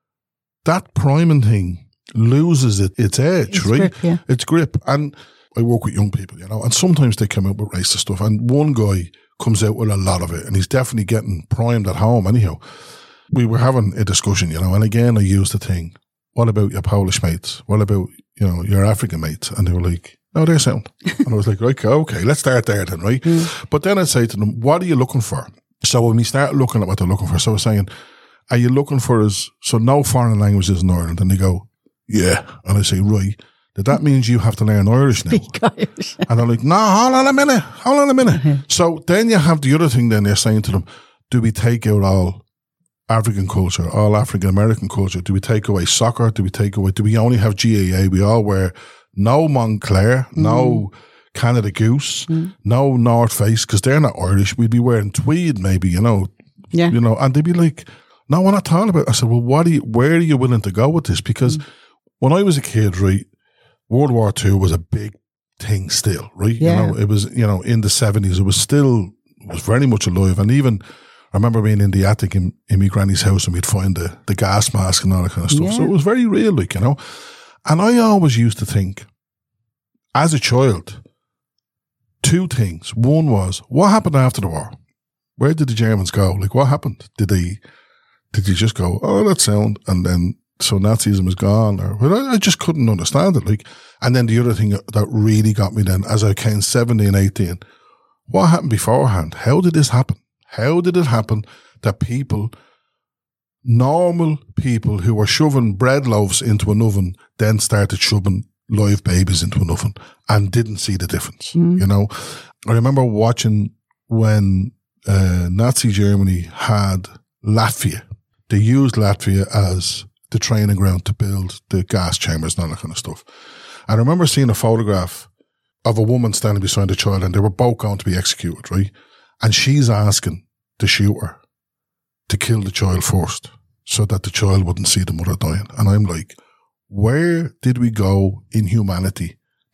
that priming thing loses it, its edge, it's right? Grip, yeah. Its grip. And I work with young people, you know, and sometimes they come out with racist stuff. And one guy comes out with a lot of it, and he's definitely getting primed at home anyhow. We were having a discussion, you know, and again, I used the thing, what about your Polish mates? What about, you know, your African mates? And they were like, no, they're sound. And I was like, right, okay, let's start there then, right? Mm. But then I'd say to them, what are you looking for? So when we start looking at what they're looking for, so I was saying, are you looking for us, so no foreign languages in Ireland? And they go, yeah. And I say, right, that that means you have to learn Irish now. Irish. And they're like, no, hold on a minute, hold on a minute. Mm-hmm. So then you have the other thing then they're saying to them, do we take out all African culture, all African American culture? Do we take away soccer? Do we take away, do we only have G A A? We all wear no Montclair, mm. no Canada Goose, mm. no North Face, because they're not Irish. We'd be wearing tweed maybe, you know. Yeah. You know, and they'd be like, no, we're not talking about it. I said, well, what are you, where are you willing to go with this? Because mm. when I was a kid, right, World War Two was a big thing still, right? Yeah. You know, it was, you know, in the seventies, it was still, it was very much alive. And even, I remember being in the attic in, in my granny's house and we'd find the, the gas mask and all that kind of stuff. Yeah. So it was very real, like, you know. And I always used to think, as a child, two things. One was, what happened after the war? Where did the Germans go? Like, what happened? Did they, did they just go, oh, that's sound, and then, so Nazism is gone? Or, well, I just couldn't understand it. Like, and then the other thing that really got me then, as I came seventeen, eighteen, what happened beforehand? How did this happen? How did it happen that people, normal people who were shoving bread loaves into an oven, then started shoving live babies into an oven and didn't see the difference? Mm. You know, I remember watching when uh, Nazi Germany had Latvia. They used Latvia as the training ground to build the gas chambers and all that kind of stuff. I remember seeing a photograph of a woman standing beside a child, and they were both going to be executed, right? And she's asking the shooter to kill the child first so that the child wouldn't see the mother dying. And I'm like, where did we go in humanity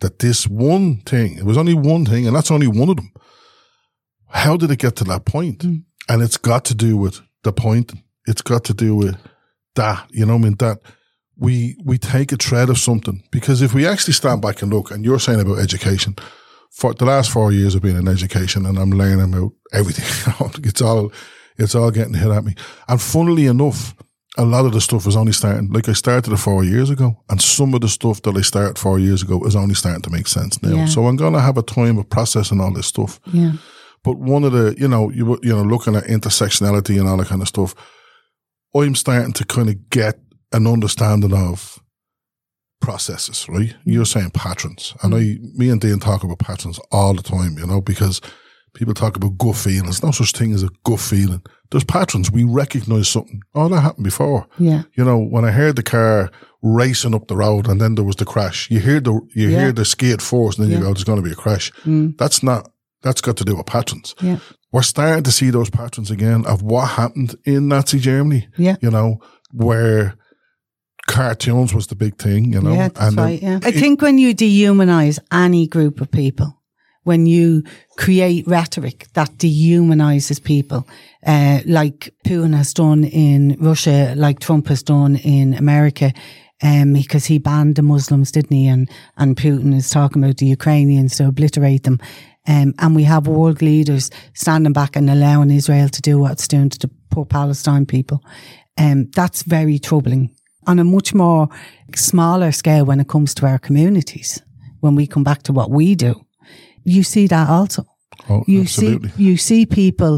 that this one thing, it was only one thing, and that's only one of them. How did it get to that point? Mm. And it's got to do with the point. It's got to do with that, you know what I mean? That we we take a thread of something. Because if we actually stand back and look, and you're saying about education, for the last four years I've been in education and I'm learning about everything. it's all it's all getting hit at me. And funnily enough, a lot of the stuff is only starting, like I started it four years ago, and some of the stuff that I started four years ago is only starting to make sense now. Yeah. So I'm going to have a time of processing all this stuff. Yeah. But one of the, you know, you you know, looking at intersectionality and all that kind of stuff, I'm starting to kind of get an understanding of processes, right? Mm. You're saying patterns. And I, me and Dean talk about patterns all the time, you know, because people talk about gut feelings. There's no such thing as a gut feeling. There's patterns. We recognize something. Oh, that happened before. Yeah. You know, when I heard the car racing up the road and then there was the crash, you hear the, you yeah. hear the skate force and then yeah. you go, there's going to be a crash. Mm. That's not, that's got to do with patterns. Yeah. We're starting to see those patterns again of what happened in Nazi Germany. Yeah. You know, where cartoons was the big thing, you know. Yeah, that's and right, yeah. I think when you dehumanize any group of people, when you create rhetoric that dehumanizes people, uh, like Putin has done in Russia, like Trump has done in America, um, because he banned the Muslims, didn't he? And, and Putin is talking about the Ukrainians to obliterate them. Um, and we have world leaders standing back and allowing Israel to do what it's doing to the poor Palestine people. Um, that's very troubling. On a much more smaller scale when it comes to our communities, when we come back to what we do, you see that also. Oh, you absolutely. see, you see people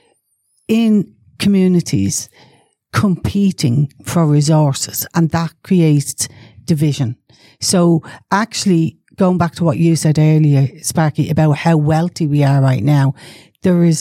in communities competing for resources, and that creates division. So actually, going back to what you said earlier, Sparky, about how wealthy we are right now, there is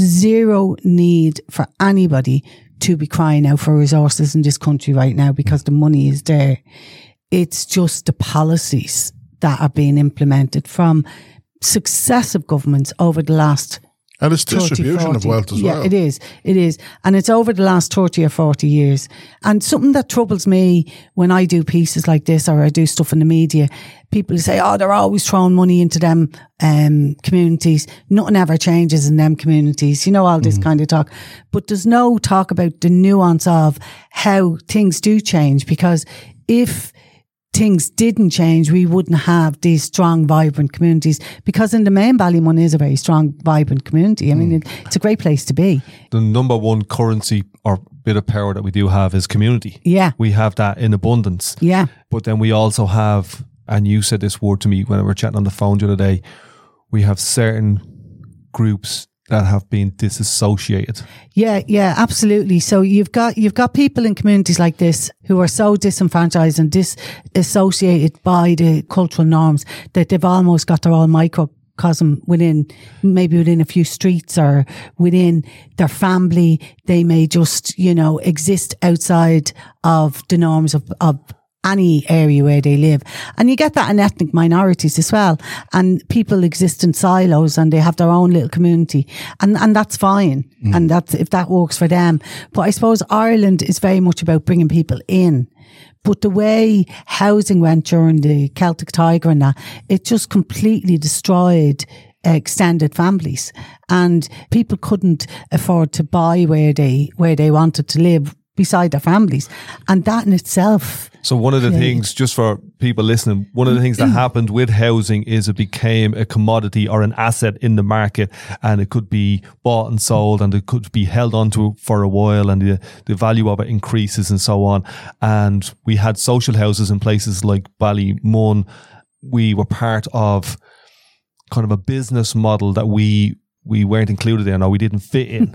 zero need for anybody to be crying out for resources in this country right now because the money is there. It's just the policies that are being implemented from successive governments over the last and it's distribution thirty, forty of wealth as yeah, well. Yeah, it is. It is. And it's over the last thirty or forty years. And something that troubles me when I do pieces like this or I do stuff in the media, people say, oh, they're always throwing money into them um, communities. Nothing ever changes in them communities. You know, all this mm. kind of talk. But there's no talk about the nuance of how things do change, because if things didn't change, we wouldn't have these strong, vibrant communities, because in the main, Ballymun is a very strong, vibrant community. I mean, mm. it, it's a great place to be. The number one currency or bit of power that we do have is community. Yeah. We have that in abundance. Yeah. But then we also have, and you said this word to me when we were chatting on the phone the other day, we have certain groups that have been disassociated. Yeah, yeah, absolutely. So you've got you've got people in communities like this who are so disenfranchised and disassociated by the cultural norms that they've almost got their own microcosm within, maybe within a few streets or within their family. They may just, you know, exist outside of the norms of, of any area where they live. And you get that in ethnic minorities as well. And people exist in silos and they have their own little community. And, and that's fine. Mm. And that's, if that works for them. But I suppose Ireland is very much about bringing people in. But the way housing went during the Celtic Tiger and that, it just completely destroyed extended families. And people couldn't afford to buy where they, where they wanted to live beside their families. And that in itself. So one of the things, just for people listening, one of the things that happened with housing is it became a commodity or an asset in the market, and it could be bought and sold and it could be held onto for a while, and the, the value of it increases and so on. And we had social houses in places like Ballymun. We were part of kind of a business model that we we weren't included in, or we didn't fit in.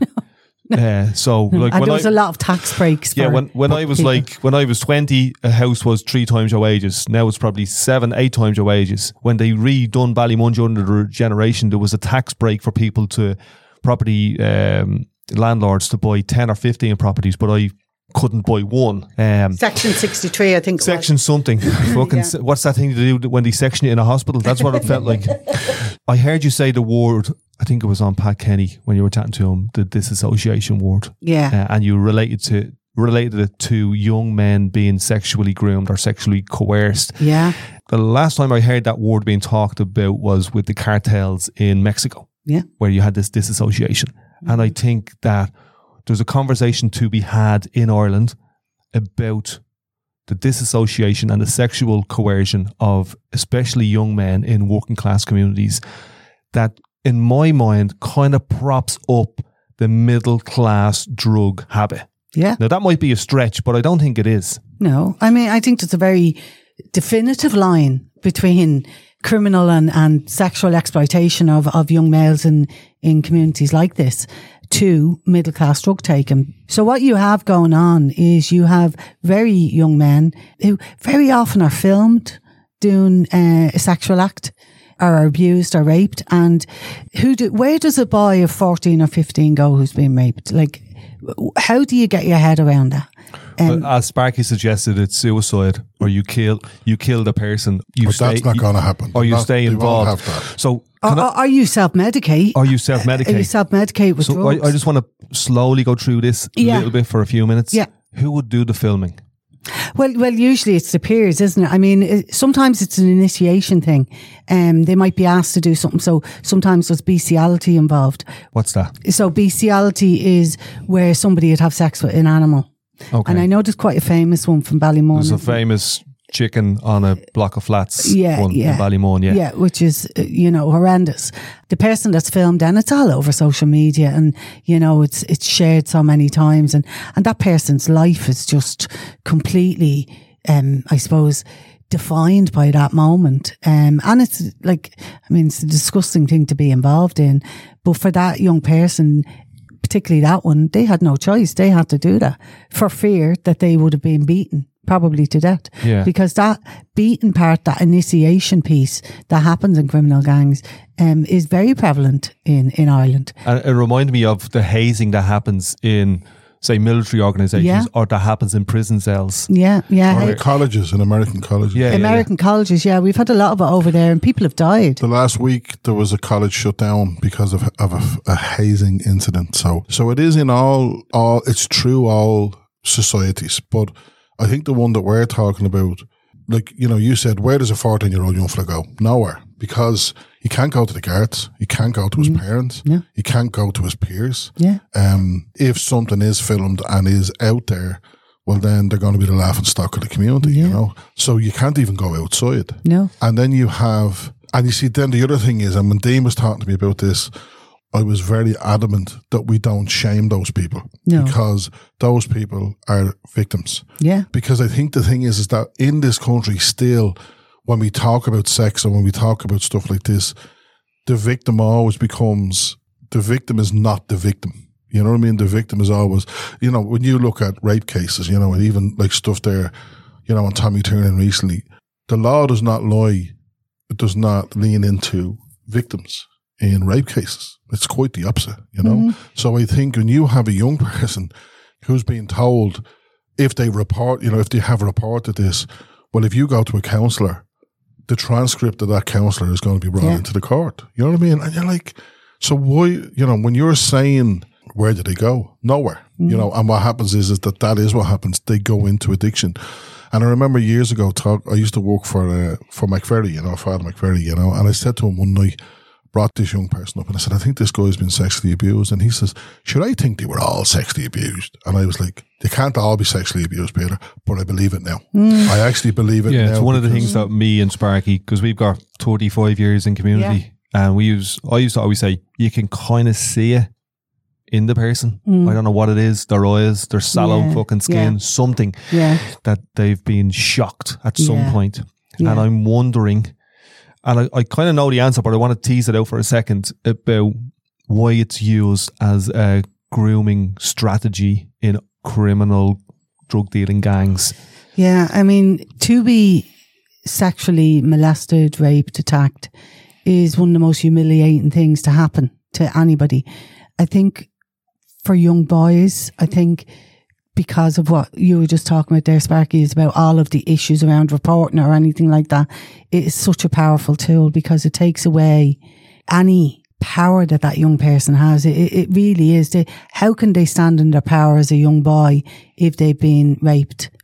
Uh, so like and when there was I, a lot of tax breaks. Yeah, when when I was people. like when I was twenty, a house was three times your wages. Now it's probably seven, eight times your wages. When they redone Ballymun during the regeneration, there was a tax break for people to property um, landlords to buy ten or fifteen properties, but I couldn't buy one. Um, section sixty-three, I think. Section something. Fucking, yeah. What's that thing to do when they section you in a hospital? That's what it felt like. I heard you say the word, I think it was on Pat Kenny when you were chatting to him, the disassociation word. Yeah. Uh, and you related to related it to young men being sexually groomed or sexually coerced. Yeah. the last time I heard that word being talked about was with the cartels in Mexico. Yeah. Where you had this disassociation. Mm-hmm. And I think that there's a conversation to be had in Ireland about the disassociation and the sexual coercion of especially young men in working class communities that, in my mind, kind of props up the middle class drug habit. Yeah. Now, that might be a stretch, but I don't think it is. No. I mean, I think there's a very definitive line between criminal and, and sexual exploitation of, of young males in, in communities like this to middle class drug taking. So what you have going on is you have very young men who very often are filmed doing uh, a sexual act, or are abused or raped. And who do, where does a boy of fourteen or fifteen go who's been raped? Like, how do you get your head around that? Um, As Sparky suggested, it's suicide, or you kill you kill the person. You but stay, that's not going to happen. Or you not, stay involved. So, or, I, are you self-medicate? Are you self-medicate? Are you self-medicate with so drugs? I, I just want to slowly go through this a Yeah. little bit for a few minutes. Yeah. Who would do the filming? Well, well, usually it's the peers, isn't it? I mean, it, sometimes it's an initiation thing. Um, they might be asked to do something. So sometimes there's bestiality involved. What's that? So bestiality is where somebody would have sex with an animal. Okay. And I know there's quite a famous one from Ballymun. There's a famous chicken on a block of flats yeah, one yeah. in Ballymun, yeah. Yeah, which is, uh, you know, horrendous. The person that's filmed, and it's all over social media, and, you know, it's it's shared so many times, and, and that person's life is just completely, um, I suppose, defined by that moment. Um, and it's like, I mean, it's a disgusting thing to be involved in, but for that young person, particularly that one, they had no choice. They had to do that for fear that they would have been beaten, probably to death. Yeah. Because that beaten part, that initiation piece that happens in criminal gangs, um, is very prevalent in, in Ireland. And it reminded me of the hazing that happens in, say, military organisations, Yeah. or that happens in prison cells. Yeah, yeah. Or Hey, in colleges, in American colleges. Yeah, yeah, American colleges, yeah, we've had a lot of it over there, and people have died. The last week there was a college shut down because of of a, a hazing incident. So so it is in all all it's true all societies. But I think the one that we're talking about, like, you know, you said, where does a fourteen year old young fella go? Nowhere, because he can't go to the guards, he can't go to his parents, Yeah. he can't go to his peers. Yeah. Um, if something is filmed and is out there, well, then they're going to be the laughing stock of the community, Yeah. you know. So you can't even go outside. No. And then you have, and you see, then the other thing is, and when Dean was talking to me about this, I was very adamant that we don't shame those people, No. because those people are victims. Yeah. Because I think the thing is, is that in this country still, when we talk about sex and when we talk about stuff like this, the victim always becomes, the victim is not the victim. You know what I mean? The victim is always, you know, when you look at rape cases, you know, and even like stuff there, you know, on Tommy Tiernan recently, the law does not lie, it does not lean into victims in rape cases. It's quite the opposite, you know? Mm-hmm. So I think when you have a young person who's being told, if they report, you know, if they have reported this, well, if you go to a counsellor, the transcript of that counsellor is going to be brought Yeah. into the court. You know what I mean? And you're like, so why, you know, when you're saying, where did they go? Nowhere. Mm-hmm. You know, and what happens is, is that that is what happens. They go into addiction. And I remember years ago, talk, I used to work for uh, for McFerry, you know, Father McFerry, you know, and I said to him one night, brought this young person up, and I said, I think this guy's been sexually abused. And he says, should I think they were all sexually abused? And I was like, they can't all be sexually abused, Peter, but I believe it now. Mm. I actually believe it Yeah, now. it's one of the because- things that me and Sparky, because we've got thirty-five years in community, and we use, I used to always say, you can kind of see it in the person. Mm. I don't know what it is, their eyes, their sallow Yeah, fucking skin, yeah. something Yeah. that they've been shocked at some Yeah. point. Yeah. And I'm wondering, and I, I kind of know the answer, but I want to tease it out for a second about why it's used as a grooming strategy in criminal drug dealing gangs. Yeah, I mean, to be sexually molested, raped, attacked is one of the most humiliating things to happen to anybody. I think for young boys, I think because of what you were just talking about there, Sparky, is about all of the issues around reporting or anything like that. It is such a powerful tool because it takes away any power that that young person has. It, it really is. They, how can they stand in their power as a young boy if they've been raped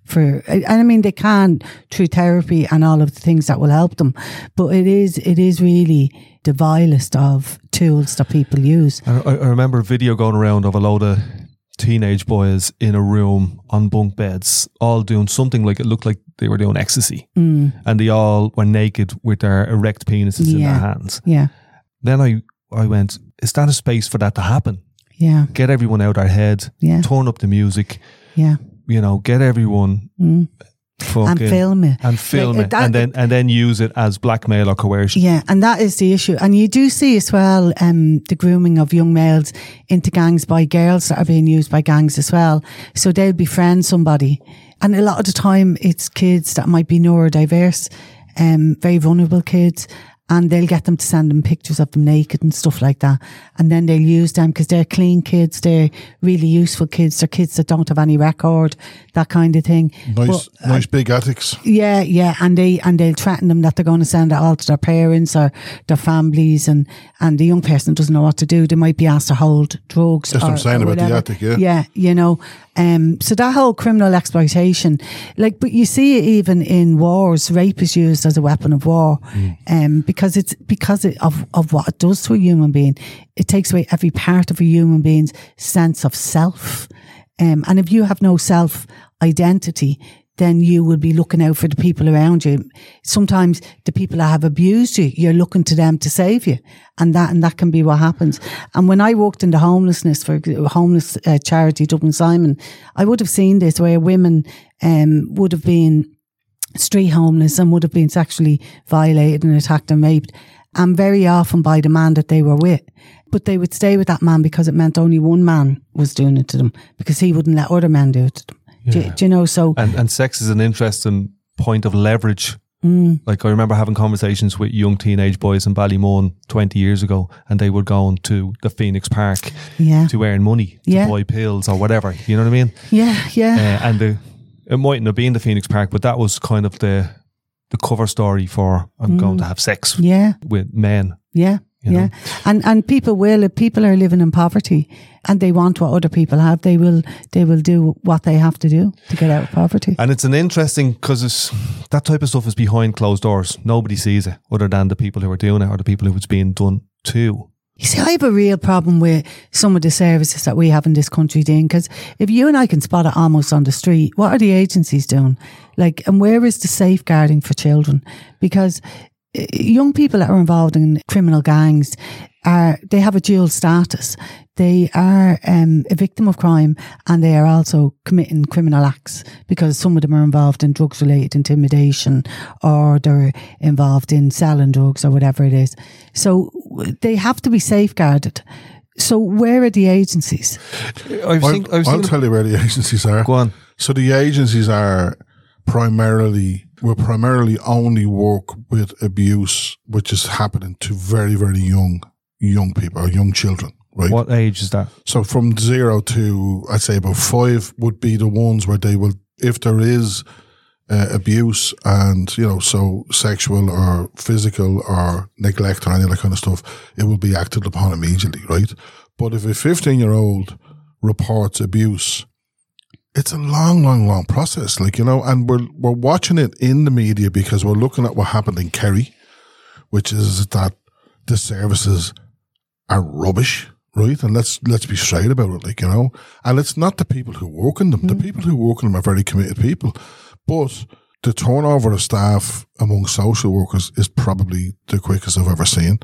for, and I mean, they can through therapy and all of the things that will help them. But it is, it is really the vilest of tools that people use. I, I remember a video going around of a load of teenage boys in a room on bunk beds, all doing something like it looked like they were doing ecstasy. Mm. And they all were naked with their erect penises Yeah. in their hands. Yeah. Then I, I went, is that a space for that to happen? Yeah. Get everyone out their head, Yeah. turn up the music, Yeah. you know, get everyone Mm. fucking And film it. and film Like, it, that- and then and then use it as blackmail or coercion. Yeah, and that is the issue. And you do see as well um, the grooming of young males into gangs by girls that are being used by gangs as well. So they'll befriend somebody. And a lot of the time it's kids that might be neurodiverse, um, very vulnerable kids. And they'll get them to send them pictures of them naked and stuff like that. And then they'll use them because they're clean kids. They're really useful kids. They're kids that don't have any record, that kind of thing. Nice, But, nice big attics. Yeah, yeah, and they and they'll threaten them that they're going to send it all to their parents or their families, and and the young person doesn't know what to do. They might be asked to hold drugs. That's what or, I'm saying or about the whatever. attic, yeah. Yeah, you know, um, so that whole criminal exploitation, like, but you see it even in wars. Rape is used as a weapon of war, Mm. um, because it's because it, of of what it does to a human being. It takes away every part of a human being's sense of self. Um, and if you have no self identity, then you will be looking out for the people around you. Sometimes the people that have abused you, you're looking to them to save you. And that, and that can be what happens. And when I worked in the homelessness for homeless uh, charity, Dublin Simon, I would have seen this where women, um, would have been street homeless and would have been sexually violated and attacked and raped. And very often by the man that they were with. But they would stay with that man because it meant only one man was doing it to them, because he wouldn't let other men do it to them. Do, Yeah. do you know? So, And and sex is an interesting point of leverage. mm, Like I remember having conversations with young teenage boys in Ballymun twenty years ago, and they were going to the Phoenix Park yeah, to earn money, to Yeah. buy pills or whatever. You know what I mean? yeah, yeah, Uh, and the, it mightn't have been the Phoenix Park, but that was kind of the the cover story for I'm going to have sex yeah, with men. yeah, You yeah. know? And and people will, if people are living in poverty and they want what other people have, they will they will do what they have to do to get out of poverty. And it's an interesting, because it's that type of stuff is behind closed doors. Nobody sees it other than the people who are doing it or the people who it's being done to. You see, I have a real problem with some of the services that we have in this country, Dean, because if you and I can spot it almost on the street, what are the agencies doing? Like, and where is the safeguarding for children? Because uh, young people that are involved in criminal gangs are, they have a dual status. They are um, a victim of crime and they are also committing criminal acts, because some of them are involved in drugs related intimidation, or they're involved in selling drugs or whatever it is. So they have to be safeguarded. So where are the agencies? I've I'll, seen, I've I'll seen tell you where the agencies are. Go on. So the agencies are primarily, will primarily only work with abuse, which is happening to very, very young, young people or young children, right? What age is that? So from zero to, I'd say about five would be the ones where they will, if there is uh, abuse and, you know, so sexual or physical or neglect or any of that kind of stuff, it will be acted upon immediately, right? But if a fifteen year old reports abuse, it's a long, long, long process, like, you know, and we're, we're watching it in the media because we're looking at what happened in Kerry, which is that the services are rubbish, right? And let's, let's be straight about it, like, you know, and it's not the people who work in them. Mm. The people who work in them are very committed people, but the turnover of staff among social workers is probably the quickest I've ever seen,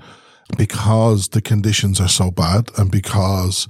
because the conditions are so bad and because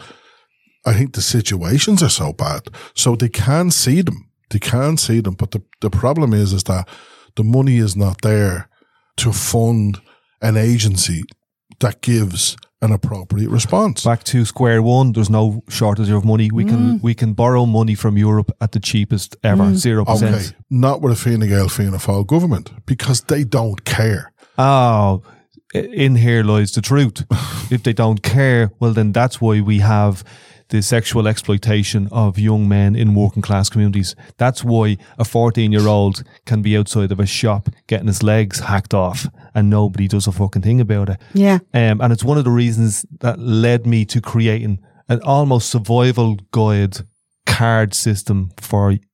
I think the situations are so bad. So they can see them. They can see them. But the, the problem is, is that the money is not there to fund an agency that gives an appropriate response. Back to square one, there's no shortage of money. We mm. can we can borrow money from Europe at the cheapest ever, zero mm. percent. Okay, not with a Fine Gael, Fianna Fáil government, because they don't care. Oh, in here lies the truth. If they don't care, well then that's why we have the sexual exploitation of young men in working class communities. That's why a fourteen year old can be outside of a shop getting his legs hacked off and nobody does a fucking thing about it. Yeah. Um, and it's one of the reasons that led me to creating an almost survival guide card system for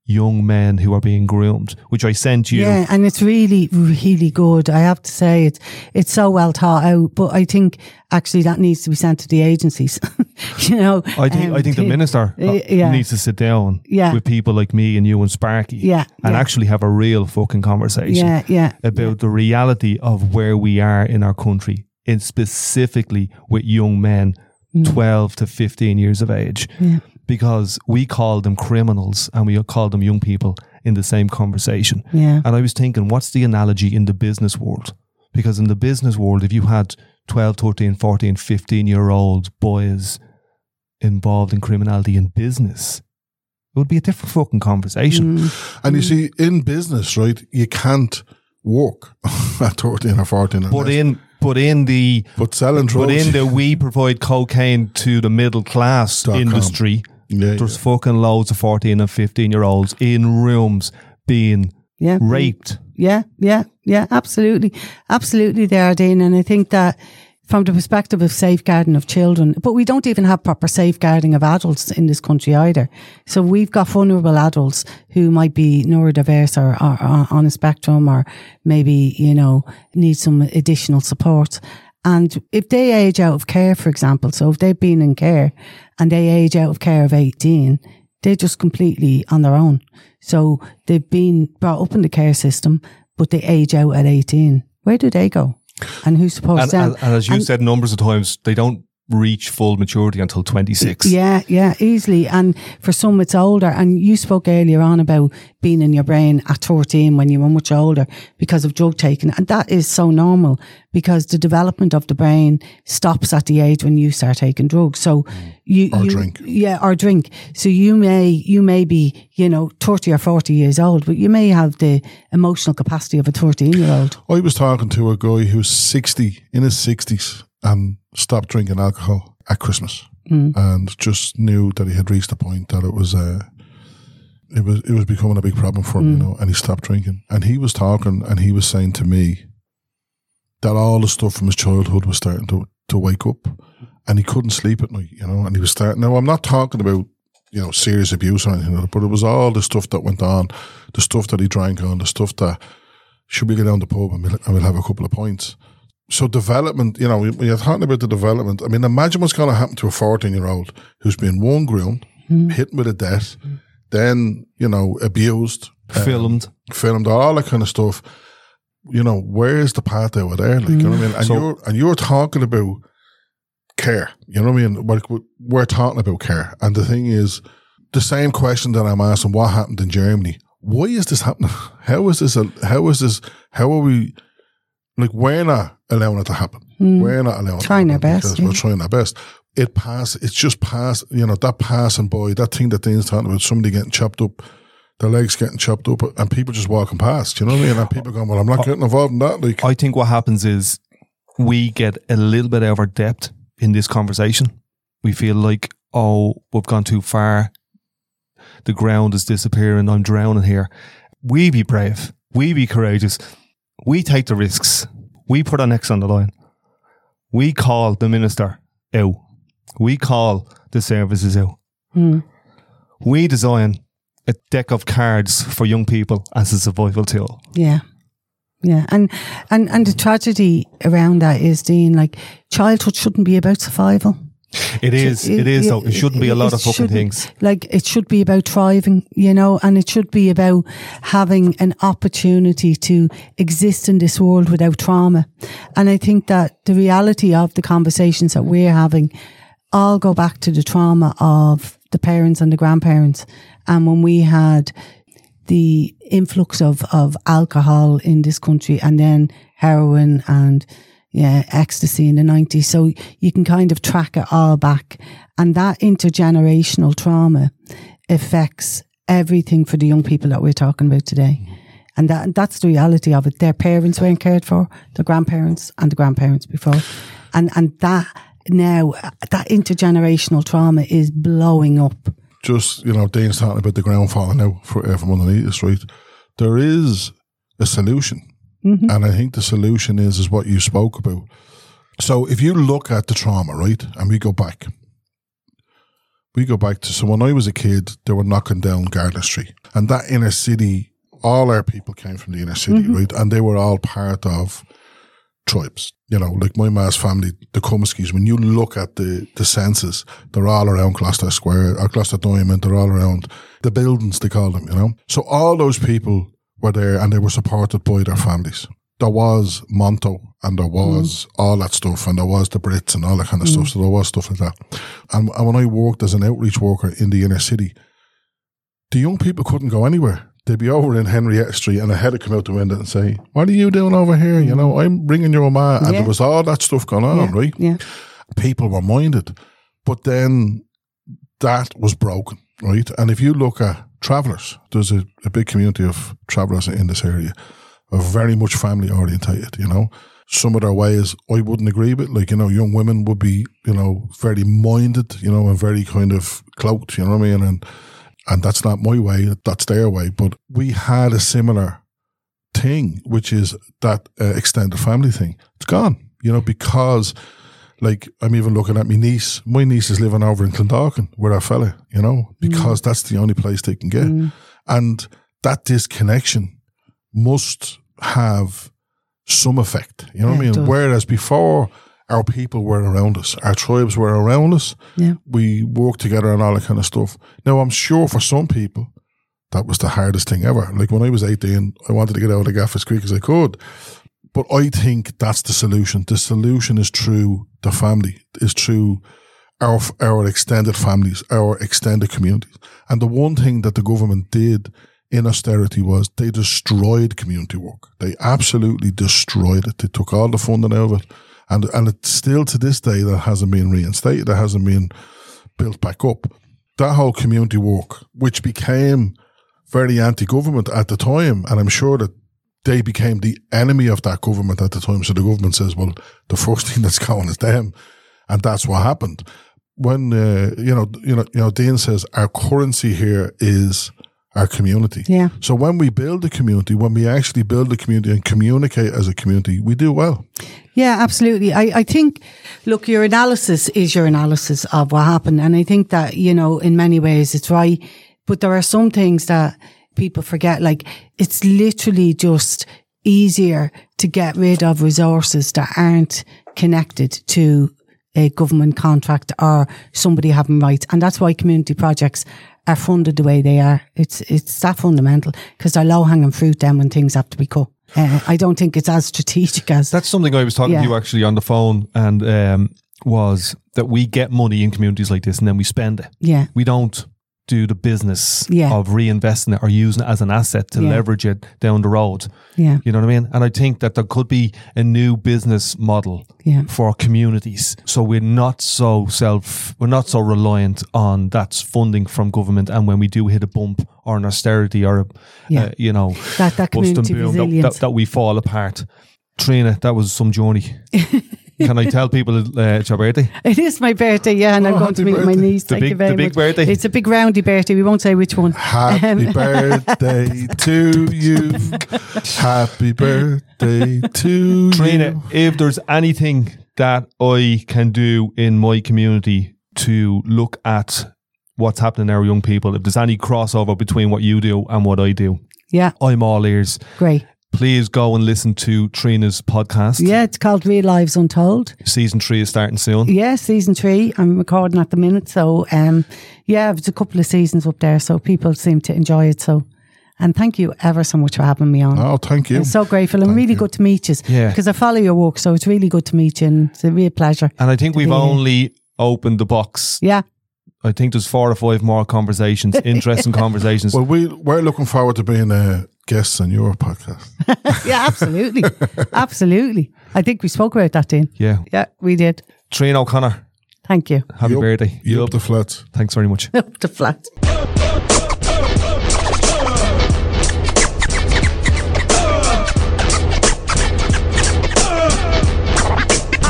young men who are being groomed, which I sent you. Yeah, and it's really, really good. I have to say, it's it's so well thought out. But I think actually that needs to be sent to the agencies. you know, I think um, I think the minister uh, yeah. needs to sit down yeah. with people like me and you and Sparky, yeah, and yeah. actually have a real fucking conversation yeah, yeah, about yeah. the reality of where we are in our country, and specifically with young men, mm. twelve to fifteen years of age. Yeah. Because we call them criminals and we call them young people in the same conversation. Yeah. And I was thinking, what's the analogy in the business world? Because in the business world, if you had twelve, thirteen, fourteen, fifteen year old boys involved in criminality in business, it would be a different fucking conversation. Mm. And you see, in business, right, you can't work at thirteen or fourteen. But in But in the but selling drugs, but in the we provide cocaine to the middle class Dot industry, yeah, there's yeah. fucking loads of fourteen and fifteen year olds in rooms being yeah. raped. Yeah, yeah, yeah, absolutely. Absolutely there, Dean. And I think that from the perspective of safeguarding of children, but we don't even have proper safeguarding of adults in this country either. So we've got vulnerable adults who might be neurodiverse or, or, or on a spectrum, or maybe, you know, need some additional support. And if they age out of care, for example, so if they've been in care and they age out of care of eighteen, they're just completely on their own. So they've been brought up in the care system, but they age out at eighteen. Where do they go? And who's supposed and, to? And, and as you and, said numbers of times, they don't reach full maturity until twenty-six. Yeah, yeah, easily. And for some, it's older. And you spoke earlier on about being in your brain at thirteen when you were much older because of drug taking. And that is so normal because the development of the brain stops at the age when you start taking drugs. So you, or you drink. Yeah, or drink. So you may, you may be, you know, thirty or forty years old, but you may have the emotional capacity of a thirteen year old. I was talking to a guy who's sixty, in his sixties, and stopped drinking alcohol at Christmas, mm. and just knew that he had reached a point that it was uh, it was it was becoming a big problem for him, mm. you know, and he stopped drinking. And he was talking, and he was saying to me that all the stuff from his childhood was starting to, to wake up, and he couldn't sleep at night, you know, and he was starting. Now, I'm not talking about, you know, serious abuse or anything like that, but it was all the stuff that went on, the stuff that he drank on, the stuff that, should we go down the pub and we'll, and we'll have a couple of pints. So development, you know, when you're talking about the development, I mean, imagine what's going to happen to a fourteen-year-old who's been one groomed, mm. hit with a debt, mm. then, you know, abused. Filmed. Um, filmed, all that kind of stuff. You know, where's the path over there? Like, mm. you know what I mean? And, so, you're, and you're talking about care, you know what I mean? Like, we're talking about care. And the thing is, the same question that I'm asking, what happened in Germany? Why is this happening? How is this, a, how is this, how are we... Like, we're not allowing it to happen. Mm. We're not allowing trying it to happen. Trying our best. Yeah. We're yeah. trying our best. It pass. It's just pass. You know, that passing by, that thing that Dean's talking about, somebody getting chopped up, their legs getting chopped up, and people just walking past. You know what I mean? And people going, well, I'm not getting involved in that. Like, I think what happens is we get a little bit out of our depth in this conversation. We feel like, oh, we've gone too far. The ground is disappearing. I'm drowning here. We be brave. We be courageous. We take the risks. We put our necks on the line. We call the minister out. We call the services out. Mm. We design a deck of cards for young people as a survival tool. Yeah. Yeah. And, and, and the tragedy around that is, Dean, like, childhood shouldn't be about survival. It is. It, it is, though. It shouldn't be a lot of fucking things. Like, it should be about thriving, you know, and it should be about having an opportunity to exist in this world without trauma. And I think that the reality of the conversations that we're having all go back to the trauma of the parents and the grandparents. And when we had the influx of, of alcohol in this country, and then heroin and yeah, ecstasy in the nineties. So you can kind of track it all back. And that intergenerational trauma affects everything for the young people that we're talking about today. And that that's the reality of it. Their parents weren't cared for, their grandparents and the grandparents before. And and that now, that intergenerational trauma is blowing up. Just, you know, Dane's talking about the ground falling out for, uh, from underneath us, right? There is a solution. Mm-hmm. And I think the solution is, is what you spoke about. So if you look at the trauma, right, and we go back, we go back to, so when I was a kid, they were knocking down Gardner Street. And that inner city, all our people came from the inner city, mm-hmm. right? And they were all part of tribes. You know, like my ma's family, the Cummiskys, when you look at the, the census, they're all around Gloucester Square, or Gloucester Diamond, they're all around the buildings, they call them, you know? So all those people were there and they were supported by their families. There was Monto and there was mm. all that stuff, and there was the Brits and all that kind of mm. stuff. So there was stuff like that. And, and when I worked as an outreach worker in the inner city, the young people couldn't go anywhere. They'd be over in Henrietta Street and I had to come out the window and say, what are you doing over here? You know, I'm bringing your ma. And yeah. there was all that stuff going on, yeah. right? Yeah. People were minded. But then that was broken, right? And if you look at travellers, there's a, a big community of travellers in this area, are very much family orientated, you know. Some of their ways I wouldn't agree with. Like, you know, young women would be, you know, very minded, you know, and very kind of cloaked, you know what I mean? And And that's not my way, that's their way. But we had a similar thing, which is that uh, extended family thing. It's gone, you know, because, like, I'm even looking at my niece. My niece is living over in Clondalkin with our fella, you know, because mm. that's the only place they can get. Mm. And that disconnection must have some effect, you know yeah, what I mean? Whereas before, our people were around us. Our tribes were around us. Yeah. We worked together and all that kind of stuff. Now, I'm sure for some people, that was the hardest thing ever. Like when I was eighteen, I wanted to get out of the gaff as quick as I could. But I think that's the solution. The solution is through the family, is through our, our extended families, our extended communities. And the one thing that the government did in austerity was they destroyed community work. They absolutely destroyed it. They took all the funding out of it. And and it's still to this day that hasn't been reinstated, that hasn't been built back up. That whole community work, which became very anti-government at the time, and I'm sure that they became the enemy of that government at the time. So the government says, well, the first thing that's going is them. And that's what happened. When, uh, you know, you know, you know, Dean says our currency here is our community. Yeah. So when we build a community, when we actually build a community and communicate as a community, we do well. Yeah, absolutely. I, I think, look, your analysis is your analysis of what happened. And I think that, you know, in many ways it's right. But there are some things that people forget. Like, it's literally just easier to get rid of resources that aren't connected to a government contract or somebody having rights. And that's why community projects are funded the way they are. It's it's that fundamental, because they're low-hanging fruit then when things have to be cut. Uh, I don't think it's as strategic as... That's something I was talking yeah. to you actually on the phone, and um, was that we get money in communities like this and then we spend it. Yeah. We don't do the business yeah. of reinvesting it or using it as an asset to yeah. leverage it down the road. Yeah. You know what I mean? And I think that there could be a new business model yeah. for communities. So we're not so self, we're not so reliant on that funding from government. And when we do hit a bump or an austerity or, a, yeah. uh, you know, that, that community boom, resilience. that, that, that we fall apart. Trina, that was some journey. Can I tell people uh, it's your birthday? It is my birthday, yeah, and oh, I'm going to meet birthday. my niece. The Thank big, you very the big much. birthday. It's a big roundy birthday. We won't say which one. Happy birthday to you. Happy birthday to Trina, you. if there's anything that I can do in my community to look at what's happening to our young people, if there's any crossover between what you do and what I do, yeah, I'm all ears. Great. Please go and listen to Trina's podcast. Yeah, it's called Real Lives Untold. Season three is starting soon. Yeah, season three. I'm recording at the minute. So, um, yeah, there's a couple of seasons up there. So people seem to enjoy it. So, and thank you ever so much for having me on. Oh, thank you. I'm so grateful and thank really you. good to meet you. Yeah. Because I follow your work. So it's really good to meet you. And it's a real pleasure. And I think we've only opened the box. Yeah. I think there's four or five more conversations, interesting conversations. Well, we, we're looking forward to being uh, guests on your podcast. Yeah, absolutely. Absolutely. I think we spoke about that, Dean. Yeah. Yeah, we did. Trina O'Connor. Thank you. Happy you birthday. Up, you up the flats. Thanks very much. Up the flats.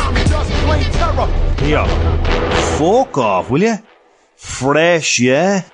Here, fuck off, will you? Fresh, yeah?